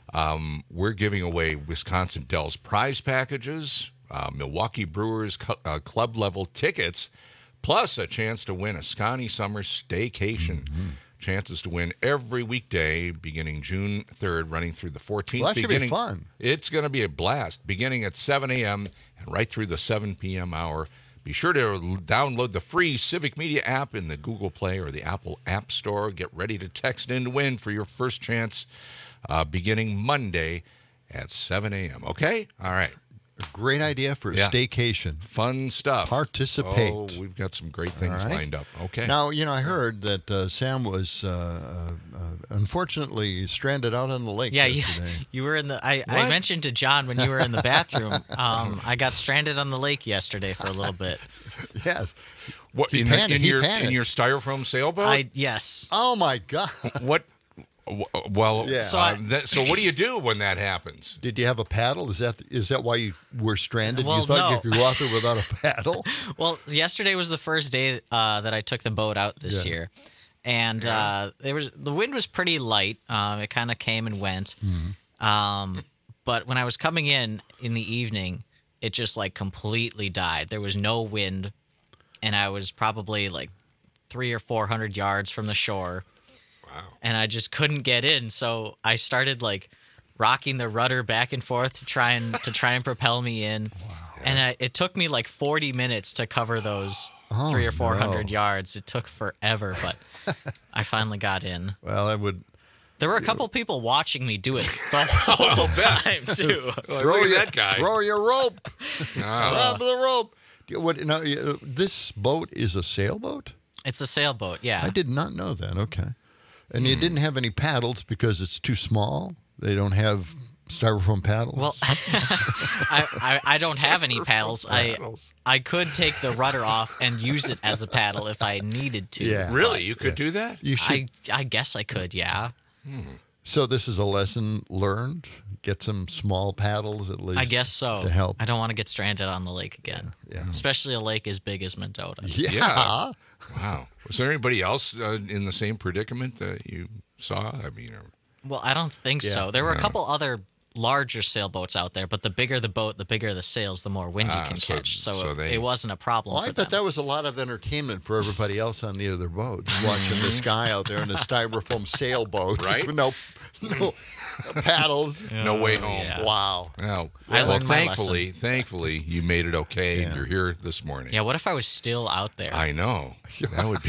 Um, we're giving away Wisconsin Dells prize packages, uh, Milwaukee Brewers cu- uh, club level tickets, plus a chance to win a Scotty Summer staycation. Mm-hmm. Chances to win every weekday beginning June third, running through the fourteenth. Well, that should be beginning, fun. It's going to be a blast, beginning at seven a.m. and right through the seven p.m. hour. Be sure to download the free Civic Media app in the Google Play or the Apple App Store. Get ready to text in to win for your first chance uh, beginning Monday at seven a.m. Okay? All right. A great idea for a Yeah. staycation. Fun stuff. Participate. Oh, we've got some great things All right. lined up. Okay. Now, you know, I heard that uh, Sam was uh, uh, uh, unfortunately stranded out on the lake yeah, you, yesterday. you were in the. I, I What? mentioned to John when you were in the bathroom. Um, I got stranded on the lake yesterday for a little bit. Yes. what he in, panicked, in he your panicked. in your styrofoam sailboat? I yes. Oh, my God. What? w- Well, Yeah. so, So I- that, so what do you do when that happens? Did you have a paddle? Is that is that why you were stranded? Well, you thought you no. could go out there without a paddle? Well, yesterday was the first day uh, that I took the boat out this Yeah. year, and uh, there was the wind was pretty light. Um, it kind of came and went. Mm-hmm. Um, but when I was coming in in the evening, it just like completely died. There was no wind, and I was probably like three or four hundred yards from the shore. Wow. And I just couldn't get in, so I started like rocking the rudder back and forth to try and to try and propel me in. Wow. And I, it took me like forty minutes to cover those Oh, three or four hundred no. yards. It took forever, but I finally got in. Well, I would. There were a couple people watching me do it the whole time too. Like, Throw look at your, that guy. Throw your rope. Oh. Grab the rope. Do you- What, you know, uh, this boat is a sailboat? It's a sailboat, yeah. I did not know that. Okay. And you didn't have any paddles because it's too small? They don't have styrofoam paddles? Well, I, I I don't have any paddles. I I could take the rudder off and use it as a paddle if I needed to. Yeah. Really? You could do that? You should. I I guess I could, yeah. So this is a lesson learned? Get some small paddles at least. I guess so. To help. I don't want to get stranded on the lake again. Yeah. Especially a lake as big as Mendota. Yeah. Yeah. Wow. Was there anybody else uh, in the same predicament that you saw? I mean, or, Well, I don't think Yeah. so. There were a No. couple other larger sailboats out there, but the bigger the boat, the bigger the sails, the more wind Ah, you can so- catch. So, so it, they- it wasn't a problem Well, for I bet them. that was a lot of entertainment for everybody else on the other boats, watching this guy out there in a styrofoam sailboat. Right? no, no paddles. No way home. yeah. Wow. Well, I well learned my thankfully, thankfully, you made it okay, and you're here this morning. Yeah, what if I was still out there? I know. That would be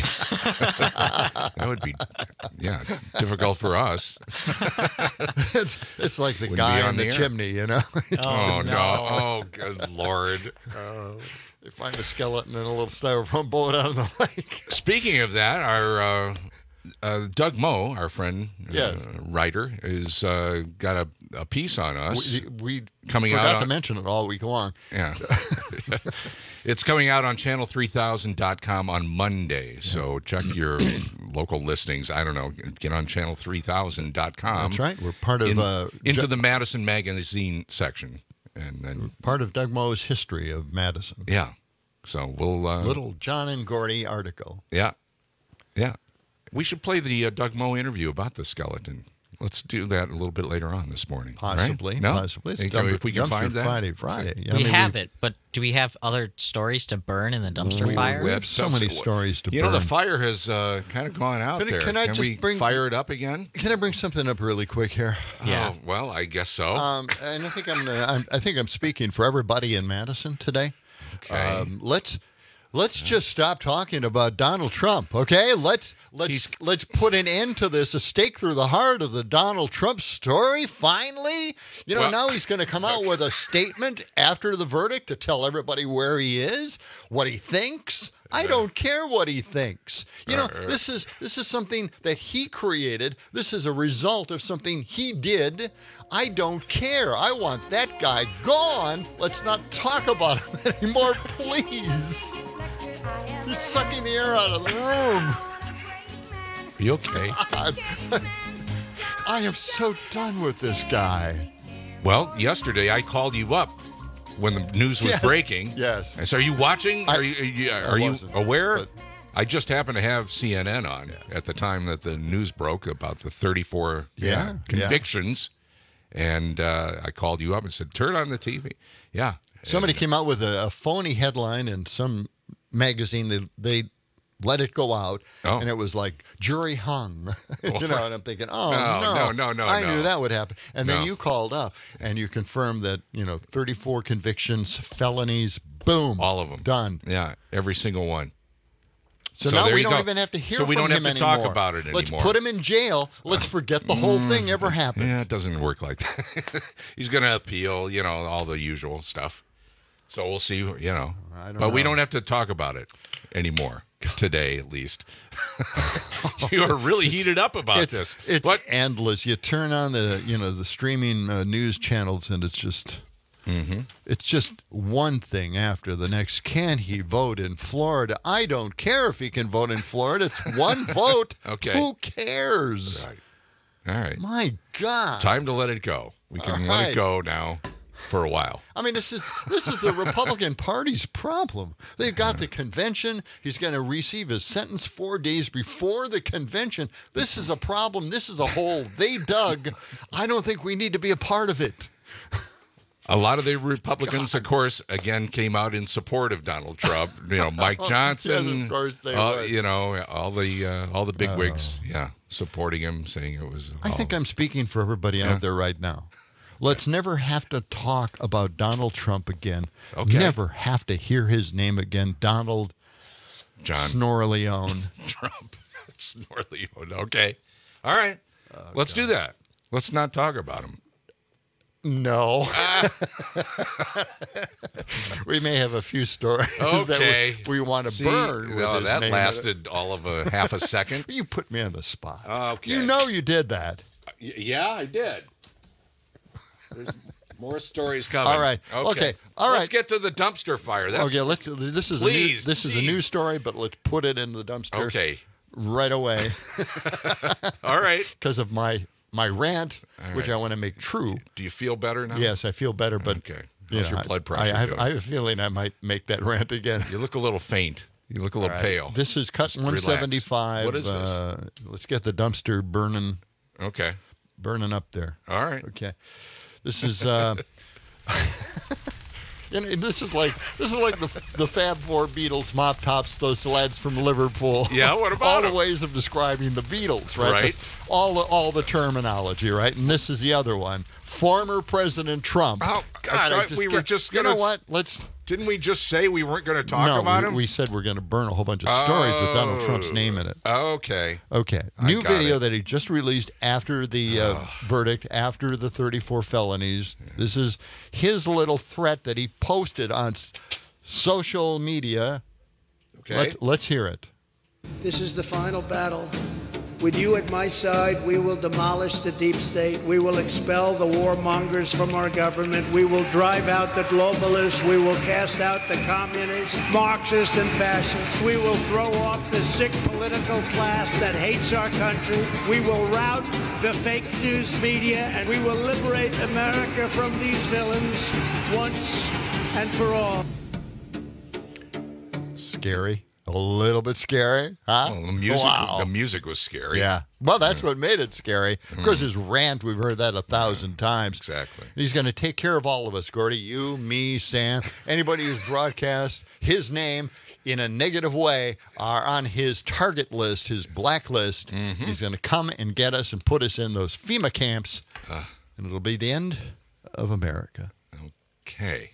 that would be yeah difficult for us. it's it's like the Wouldn't guy be on in the, the air. chimney, you know. Oh, no! Oh, good lord! Oh, they find a skeleton in a little styrofoam boat out in the lake. Speaking of that, our uh, uh, Doug Moe, our friend, uh, Yes. writer, is uh, got a, a piece on us. We, we coming forgot out to on, mention it all week long. Yeah. It's coming out on channel three thousand dot com on Monday. So check your local listings. I don't know. Get on channel three thousand dot com. That's right. We're part of in, uh, into Ju- the Madison Magazine section. And then part of Doug Moe's history of Madison. yeah. So we'll uh, Little John and Gordy article. yeah. Yeah. We should play the uh, Doug Moe interview about the skeleton. Let's do that a little bit later on this morning. Possibly, right? No? possibly. It's Think Dumpster- if we can Dumpster find that. Friday, Friday. Yeah, we I mean, have we- it, but do we have other stories to burn in the dumpster We- fire? we have so many stories to You burn. know, the fire has uh, kind of gone out Can I- there. can I just we bring- fire it up again? Can I bring something up really quick here? Yeah. Oh, well, I guess so. Um, and I think I'm, uh, I'm. I think I'm speaking for everybody in Madison today. Okay. Um, let's let's just stop talking about Donald Trump. Okay. Let's let's let's put an end to this. A stake through the heart of the Donald Trump story. Finally, you know, Well- now he's going to come out with a statement after the verdict to tell everybody where he is, what he thinks. I don't care what he thinks. You know, this is this is something that he created. This is a result of something he did. I don't care. I want that guy gone. Let's not talk about him anymore, please. You're sucking the air out of the room. You okay? I, I am so done with this guy. Well, yesterday I called you up when the news was Yes. breaking. Yes. And so are you watching? I- are you, are you, I are you wasn't, aware? but- I just happened to have C N N on at the time that the news broke about the thirty-four Yeah, uh, yeah. convictions. And uh, I called you up and said, turn on the T V. Yeah. Somebody came out with a, a phony headline in some magazine. They, they let it go out, Oh. and it was like jury hung. you know, and I'm thinking, oh No, no, no, no, no, I no. knew that would happen. And then No. you called up and you confirmed that you know thirty-four convictions, felonies, boom, All of them. done. Yeah, every single one. So, So now there we you don't go. even have to hear So we from don't him have to anymore. talk about it Let's anymore. put him in jail. Let's forget the whole thing ever happened. Yeah, it doesn't work like that. He's going to appeal, you know, all the usual stuff. So we'll see, you know. I don't but we know. don't have to talk about it anymore, today at least. You are really heated up about it's, this. It's What? endless. You turn on the you know the streaming uh, news channels, and it's just Mm-hmm. it's just one thing after the next. Can he vote in Florida? I don't care if he can vote in Florida. It's one vote. Okay. Who cares? All right. My God. Time to let it go. We can All let right. it go now for a while. I mean, this is this is the Republican Party's problem. They've got the convention. He's going to receive his sentence four days before the convention. This is a problem. This is a hole they dug. I don't think we need to be a part of it. A lot of the Republicans, of course, again came out in support of Donald Trump. You know, Mike Johnson. Yes, of course they uh, would. You know, all the uh, all the bigwigs, Oh. yeah, supporting him, saying it was. I all- think I'm speaking for everybody Yeah. out there right now. Let's never have to talk about Donald Trump again. Okay. Never have to hear his name again. Donald John Snorleone. Trump. Snorleone. Okay. All right. Let's do that. Let's not talk about him. No. We may have a few stories Okay. that we, we want to See, burn. With no, his that name in it. lasted all of a half a second. You put me on the spot. Okay. You know you did that. Y- yeah, I did. There's more stories coming. All right. Okay. All Let's right. get to the dumpster fire. That's, okay, let's. This is Please, a new, this is a please. new story, but let's put it in the dumpster. Okay. Right away. All right. Because of my my rant, All which right. I want to make true. Do you feel better now? Yes, I feel better, but Okay. you How's know, your blood I- pressure I, have, doing? I have a feeling I might make that rant again. You look a little faint. You look a little All right. pale. This is cut Just one relax. seventy-five. What is this? Uh, let's get the dumpster burning Okay. burning up there. All right. Okay. This is. Uh, And this is like this is like the the Fab Four Beatles, Mop Tops, those lads from Liverpool. Yeah, what about all them? the ways of describing the Beatles, right? Right. That's all the all the terminology, right? And this is the other one. Former President Trump. Oh, God, I I thought just we were get- just You gonna. know what? Let's. Didn't we just say we weren't going to talk no, about we, him? we said we're going to burn a whole bunch of stories with Donald Trump's name in it. Okay. Okay. I New got video it. that he just released after the uh, verdict, after the thirty-four felonies. This is his little threat that he posted on s- social media. Okay. Let's, let's hear it. This is the final battle. With you at my side, we will demolish the deep state. We will expel the warmongers from our government. We will drive out the globalists. We will cast out the communists, Marxists, and fascists. We will throw off the sick political class that hates our country. We will rout the fake news media, and we will liberate America from these villains once and for all. Scary. A little bit scary, huh? Well, the music, Wow. the music was scary. Yeah. Well, that's what made it scary. Of course, his rant, we've heard that a thousand times. Exactly. He's going to take care of all of us, Gordy. You, me, Sam, anybody who's broadcast his name in a negative way are on his target list, his blacklist. Mm-hmm. He's going to come and get us and put us in those FEMA camps, Uh, and it'll be the end of America. okay.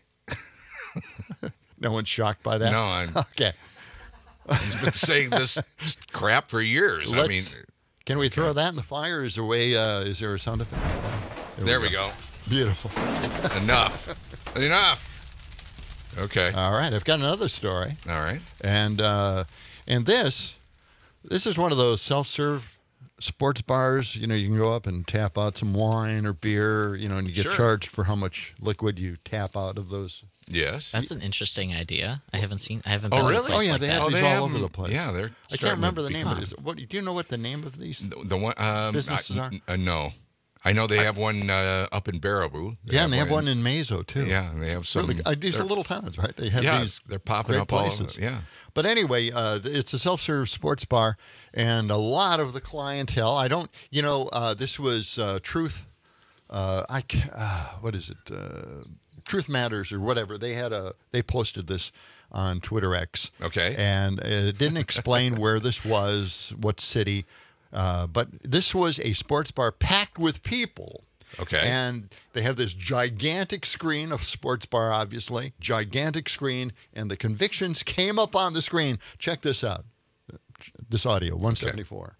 No one's shocked by that? No, I'm. Okay. He's been saying this crap for years. I Let's- mean, Can we throw that in the fire? Is there a way? Uh, is there a sound effect? there we go. Beautiful. Enough. Enough. Okay. All right, I've got another story. All right. And uh, and this this is one of those self-serve sports bars. You know, you can go up and tap out some wine or beer. You know, and you get Sure. charged for how much liquid you tap out of those. Yes. That's an interesting idea. I haven't seen. I haven't. Oh, been to a really? place Oh, yeah, like they that. have these they all have over them. the place. Yeah, they're. I can't starting to remember the name of become- it. Is it. What do you know? What the name of these? The, the one um, Businesses I- are? Uh, no, I know they have one uh, up in Baraboo. Yeah, and they have one in Mazo too. Yeah, and they have some. Really, uh, these are they're- little towns, right? They have yeah, these. they're popping great up all over. places. Yeah. But anyway, uh, it's a self-serve sports bar, and a lot of the clientele. I don't, you know, uh, this was uh, Truth. Uh, I ca- uh, what is it? Uh, Truth Matters or whatever. They had a. They posted this on Twitter X. Okay. And it didn't explain where this was, what city, uh, but this was a sports bar packed with people. Okay. And they have this gigantic screen, a sports bar, obviously, gigantic screen, and the convictions came up on the screen. Check this out. This audio, one seventy-four.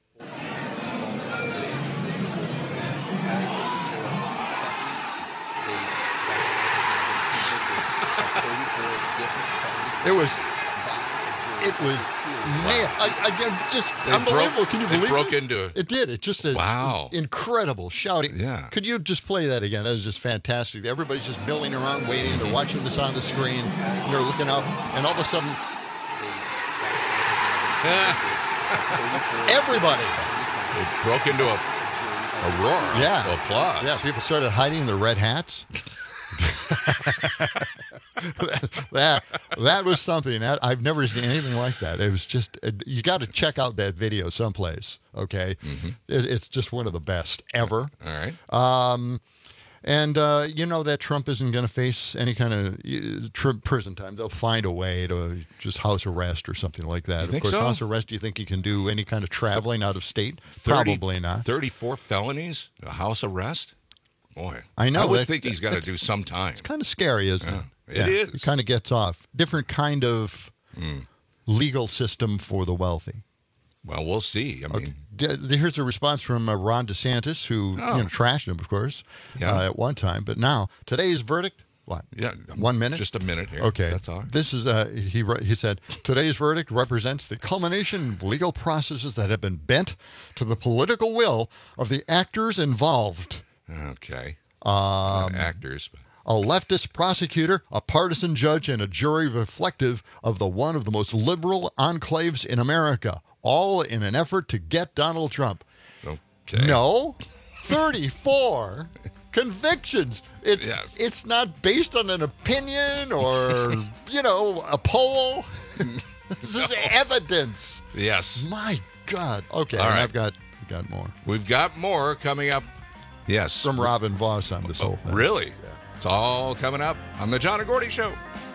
It was, it was, man, I, I just It unbelievable. broke- Can you it believe it? broke into it. It did. It just it Wow. was incredible shouting. Yeah. Could you just play that again? That was just fantastic. Everybody's just milling around, waiting. They're watching this on the screen. And they're looking up, and all of a sudden, everybody. It broke into a, a roar. Yeah. Of applause. Yeah. People started hiding their red hats. that that was something that I've never seen anything like that. It was just you got to check out that video someplace. Okay, Mm-hmm. it, it's just one of the best ever. All right. Um, and uh, you know that Trump isn't going to face any kind of uh, tr- prison time. They'll find a way to just house arrest or something like that. You of think course, so? house arrest. Do you think he can do any kind of traveling out of state? thirty Probably not. thirty-four felonies, a house arrest. Boy, I know, I would that- think he's got to that's- do some time. It's kind of scary, isn't Yeah, it? it is. It kind of gets off. Different kind of Mm. legal system for the wealthy. Well, we'll see. I mean, D- Here's a response from uh, Ron DeSantis, who Oh. you know, trashed him, of course, Yeah. uh, at one time. But now, today's verdict, what? yeah, One minute? just a minute here. Okay. that's all. This is, uh, he, wr- he said, today's verdict represents the culmination of legal processes that have been bent to the political will of the actors involved. Okay. Um, Not actors. But a leftist prosecutor, a partisan judge, and a jury reflective of the one of the most liberal enclaves in America, all in an effort to get Donald Trump. Okay. No, thirty-four convictions. It's Yes. it's not based on an opinion or you know a poll. This is evidence. Yes. My God. Okay, All and right. I've got got more. We've got more coming up Yes. From Robin Voss on this whole thing. Really? Yeah. It's all coming up on the John and Gordy Show.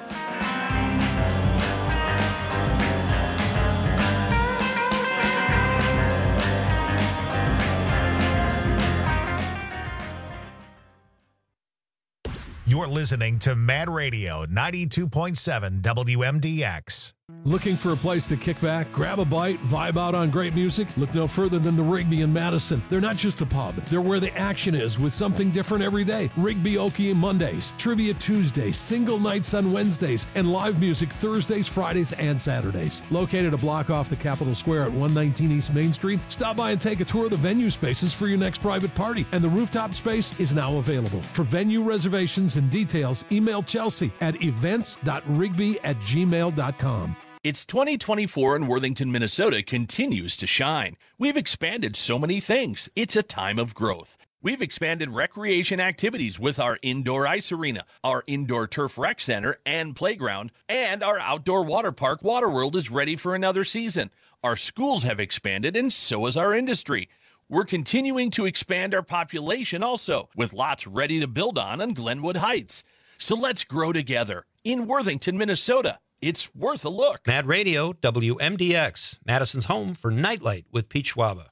You're listening to Mad Radio ninety-two point seven W M D X. Looking for a place to kick back, grab a bite, vibe out on great music? Look no further than the Rigby in Madison. They're not just a pub. They're where the action is with something different every day. Rigby Okie Mondays, Trivia Tuesdays, single nights on Wednesdays, and live music Thursdays, Fridays, and Saturdays. Located a block off the Capitol Square at one nineteen East Main Street, stop by and take a tour of the venue spaces for your next private party. And the rooftop space is now available. For venue reservations and details, email Chelsea at events dot rigby at gmail dot com. It's twenty twenty-four and Worthington, Minnesota continues to shine. We've expanded so many things. It's a time of growth. We've expanded recreation activities with our indoor ice arena, our indoor turf rec center and playground, and our outdoor water park Waterworld is ready for another season. Our schools have expanded and so has our industry. We're continuing to expand our population also, with lots ready to build on on Glenwood Heights. So let's grow together in Worthington, Minnesota. It's worth a look. Mad Radio, W M D X, Madison's home for Nightlight with Pete Schwaba.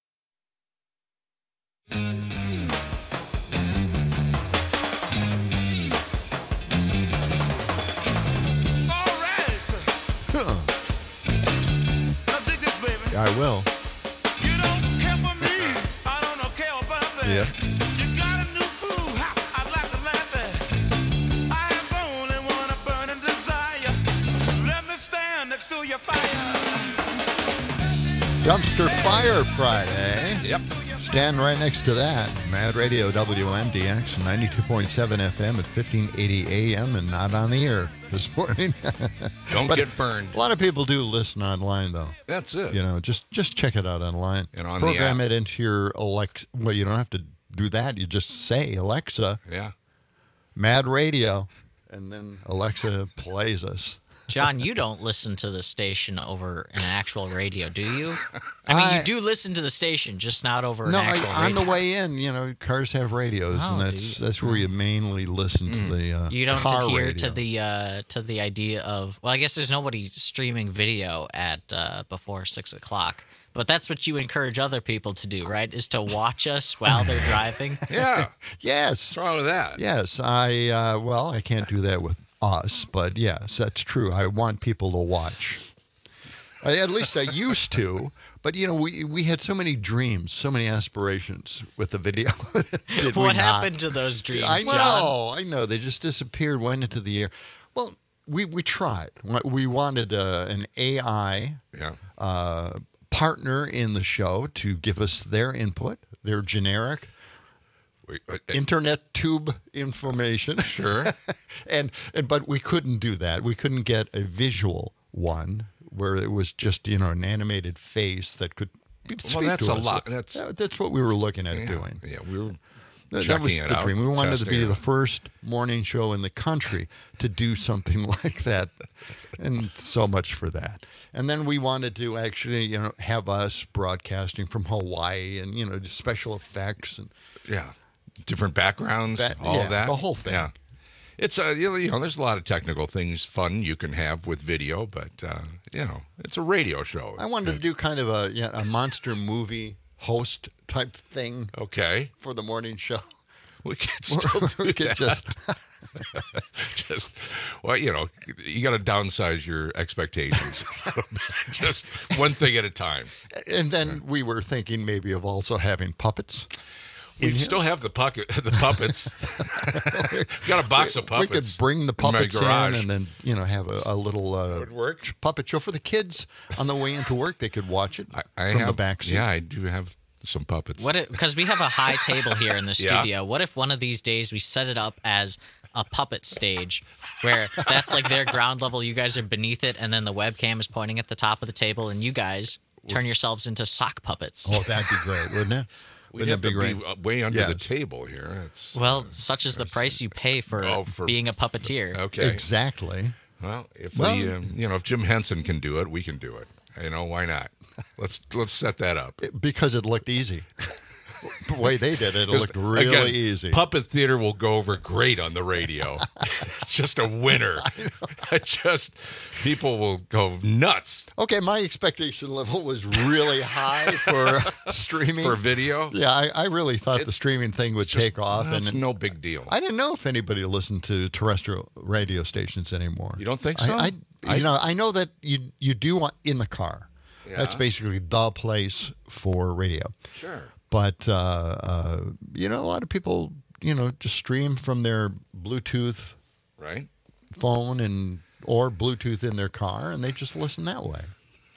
Huh. I will. You don't care for me. I don't care about that. Yeah. You got a new boo. Ha, I like to laugh at. I have only one burning desire. Let me stand next to your fire. Dumpster Fire Friday. Yep. Stand right next to that. Mad Radio W M D X, ninety-two point seven F M at fifteen eighty A M and not on the air this morning. Don't But get burned. A lot of people do listen online, though. That's it. You know, just just check it out online. And on the Program app. it into your Alexa. Well, you don't have to do that. You just say, Alexa, Yeah. Mad Radio, and then Alexa plays us. John, you don't listen to the station over an actual radio, do you? I mean, I- you do listen to the station, just not over No, an I, actual on radio. the way in, you know, cars have radios, Oh, and do that's you? that's where you mainly listen to the uh, You don't car adhere radio. to the uh, to the idea of well, I guess there's nobody streaming video at uh, before six o'clock, but that's what you encourage other people to do, right? Is to watch us while they're driving. Yeah. Yes. What's wrong with that? Yes, I uh, well, I can't do that with us, but yes, that's true. I want people to watch. I, at least I used to, but you know, we we had so many dreams, so many aspirations with the video. Did we What not? happened to those dreams, I John? know, I know. They just disappeared, went into the air. Well, we we tried. We wanted uh, an A I Yeah. uh, partner in the show to give us their input, their generic Wait, uh, internet tube information. Sure. and and but we couldn't do that. We couldn't get a visual one where it was just, you know, an animated face that could be, Well, speak that's to a us. lot. That's- That- that's what we were looking at Yeah. doing. Yeah, we were That, that checking was it the out, dream. We wanted to testing be it the out. first morning show in the country to do something like that, and so much for that. And then we wanted to actually, you know, have us broadcasting from Hawaii, and you know, just special effects and Yeah. Different backgrounds, That- all yeah, that. the whole thing. Yeah. It's a you know, you know, there's a lot of technical things, fun you can have with video, but uh, you know, it's a radio show. I wanted to do kind of a yeah, a monster movie host type thing. Okay. For the morning show. We could still do we could that. just just well, you know, you got to downsize your expectations a little bit. Just one thing at a time. And then we were thinking maybe of also having puppets. We still have the puppet, the puppets. Got a box of puppets. We could bring the in my puppets in, garage. and then, you know, have a, a little uh, work. puppet show for the kids on the way into work. They could watch it I from have, the back seat. Yeah, I do have some puppets. What? Because we have a high table here in the Yeah. studio. What if one of these days we set it up as a puppet stage, where that's like their ground level, you guys are beneath it, and then the webcam is pointing at the top of the table, and you guys turn yourselves into sock puppets. Oh, that'd be great, wouldn't it? We'd Wouldn't have that to be be great? uh, way under Yeah. the table here. It's, Well, such is the price you pay for, Oh, for- being a puppeteer. okay. Exactly. Well, if Well- we, um, you know, if Jim Henson can do it, we can do it. You know, why not? Let's let's set that up. Because it looked easy. The way they did it, it looked really again, easy. Puppet theater will go over great on the radio. It's just a winner. I just people will go nuts. Okay, my expectation level was really high for streaming. For video? Yeah, I, I really thought it's, the streaming thing would just, take off. That's and no big deal. I didn't know if anybody listened to terrestrial radio stations anymore. You don't think so? I, I, you know, I know that you you do want in the car. Yeah. That's basically the place for radio. Sure. But, uh, uh, you know, a lot of people, you know, just stream from their Bluetooth right. phone and or Bluetooth in their car, and they just listen that way.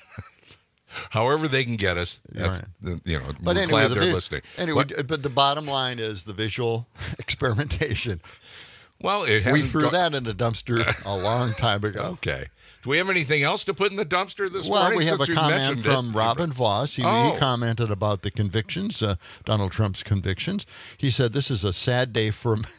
However they can get us, that's, right. you know, but we're anyway, glad the they're vi- listening. Anyway, but, but the bottom line is the visual experimentation. Well, it we hasn't threw go- that in a dumpster a long time ago. Okay. Do we have anything else to put in the dumpster this well, morning? we have since a you comment mentioned from it? Robin Voss. He, Oh. he commented about the convictions, uh, Donald Trump's convictions. He said, this is a sad day for God,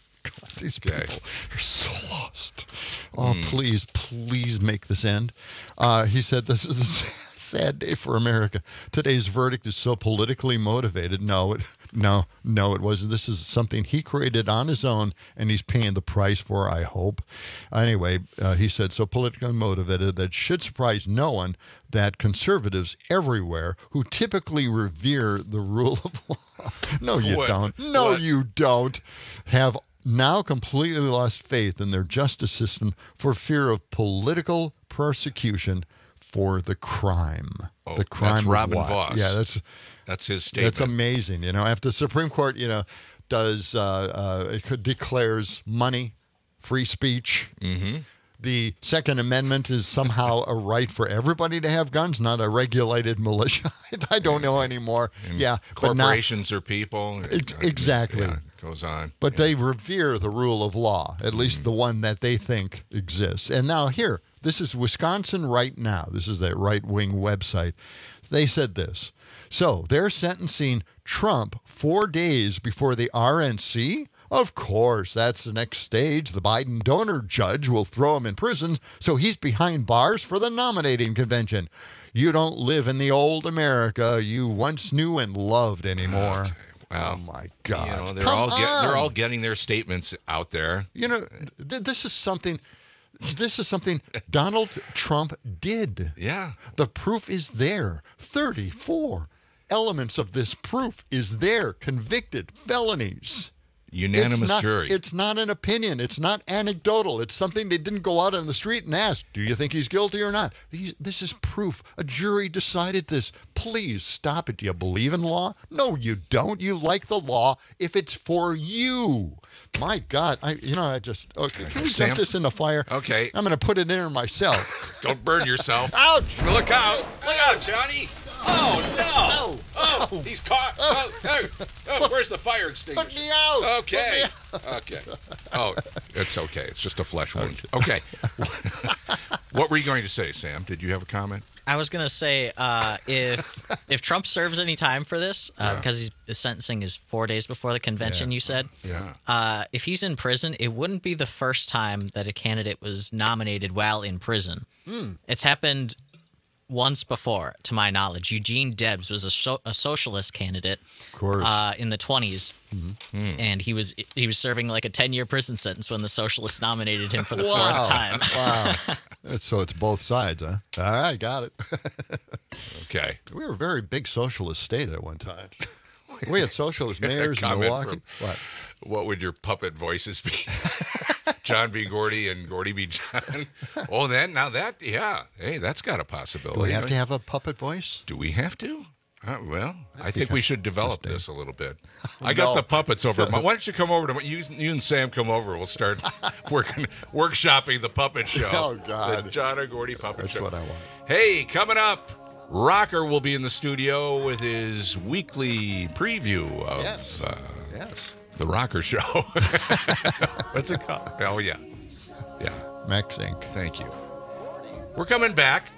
these Okay. people are so lost. Oh, Mm. please, please make this end. Uh, he said, this is a sad day for America. Today's verdict is so politically motivated. No, it, no, no, it wasn't. This is something he created on his own, and he's paying the price for, I hope. Anyway, uh, he said, so politically motivated that should surprise no one that conservatives everywhere who typically revere the rule of law, no, you What? don't. No, What? you don't, have now completely lost faith in their justice system for fear of political persecution for the crime. Oh, the crime that's of Robin what? Voss. Yeah, that's That's his statement. that's amazing. You know, after the Supreme Court, you know, does uh, uh, it could declares money free speech. Mm-hmm. The Second Amendment is somehow a right for everybody to have guns, not a regulated militia. I don't know anymore. And yeah, but now- corporations are people. Ex- exactly. Yeah, it goes on. But Yeah. they revere the rule of law, at least the one that they think exists. And now here, this is Wisconsin Right Now. This is that right-wing website. They said this. So they're sentencing Trump four days before the R N C? Of course, that's the next stage. The Biden donor judge will throw him in prison, so he's behind bars for the nominating convention. You don't live in the old America you once knew and loved anymore. Okay. Wow. Oh my God! You know, they're Come all get, they're on. all getting their statements out there. You know, th- this is something. This is something Donald Trump did. Yeah. The proof is there. thirty-four elements of this proof is there. Convicted felonies. Unanimous it's not, jury. It's not an opinion. It's not anecdotal. It's something they didn't go out on the street and ask, do you think he's guilty or not? These, this is proof. A jury decided this. Please stop it. Do you believe in law? No, you don't. You like the law if it's for you. My God. I, you know, I just, okay, can we Sam? dump this in the fire? Okay. I'm going to put it in there myself. Don't burn yourself. Ouch! Look out! Look out, Johnny! Oh no! Oh, he's caught! Oh, oh, oh, where's the fire extinguisher? Put me out! Okay. Put me out. Okay. Oh, it's okay. It's just a flesh wound. Okay. What were you going to say, Sam? Did you have a comment? I was gonna say uh, if if Trump serves any time for this, uh, Yeah. because he's, his sentencing is four days before the convention. Yeah. You said, Yeah. uh, if he's in prison, it wouldn't be the first time that a candidate was nominated while in prison. Hmm. It's happened once before, to my knowledge. Eugene Debs was a, so, a socialist candidate, of course, uh, in the twenties, mm-hmm. and he was he was serving like a ten year prison sentence when the socialists nominated him for the wow. fourth time. Wow. So it's both sides, huh? All right, got it. Okay. We were a very big socialist state at one time. We had socialist mayors in Comment Milwaukee. from- What? What would your puppet voices be? John B. Gordy and Gordy B. John. Oh, that now that yeah. Hey, that's got a possibility. Do we have to have a puppet voice? Do we have to? Uh, well, I think think we I- should develop this a little bit. I got No. the puppets over. My, why don't you come over to my, you? You and Sam come over. We'll start working, workshopping the puppet show. Oh, God. The John and Gordy puppet That's show. what I want. Hey, coming up, Rocker will be in the studio with his weekly preview of Yes. uh, Yes. the Rocker Show. What's it called? Oh yeah, yeah. Max Incorporated. Thank you. We're coming back.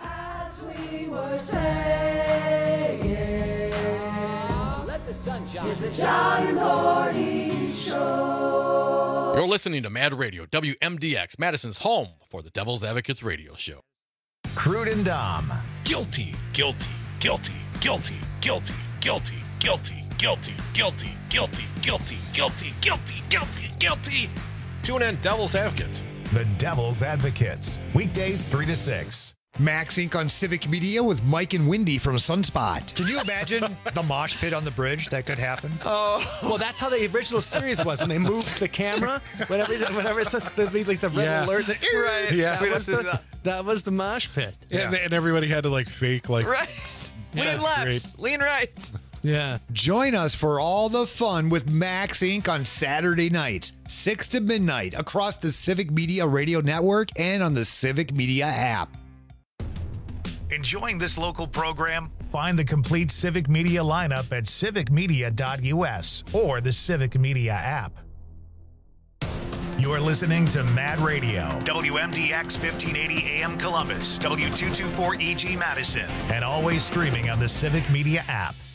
It's the John Gordy Show. You're listening to Mad Radio, W M D X, Madison's home for the Devil's Advocates radio show. Crude and Dom. Guilty, guilty, guilty, guilty, guilty, guilty, guilty, Guilty, guilty, guilty, guilty, guilty, guilty, guilty, guilty. Tune in Devil's Advocates. The Devil's Advocates. Weekdays three to six. Max Incorporated on Civic Media with Mike and Wendy from Sunspot. Can you imagine the mosh pit on the bridge that could happen? Oh, well, that's how the original series was when they moved the camera. Whenever, whenever it's the, like the red Yeah. alert, the, Right. Yeah. that, was the, that was the mosh pit. And, and everybody had to like fake like. Right. Yeah, Lean that's left, great. lean right. Yeah. Join us for all the fun with Max Incorporated on Saturday nights, six to midnight, across the Civic Media Radio Network and on the Civic Media app. Enjoying this local program? Find the complete Civic Media lineup at civic media dot u s or the Civic Media app. You're listening to Mad Radio, W M D X fifteen eighty A M Columbus, W two twenty-four E G Madison, and always streaming on the Civic Media app.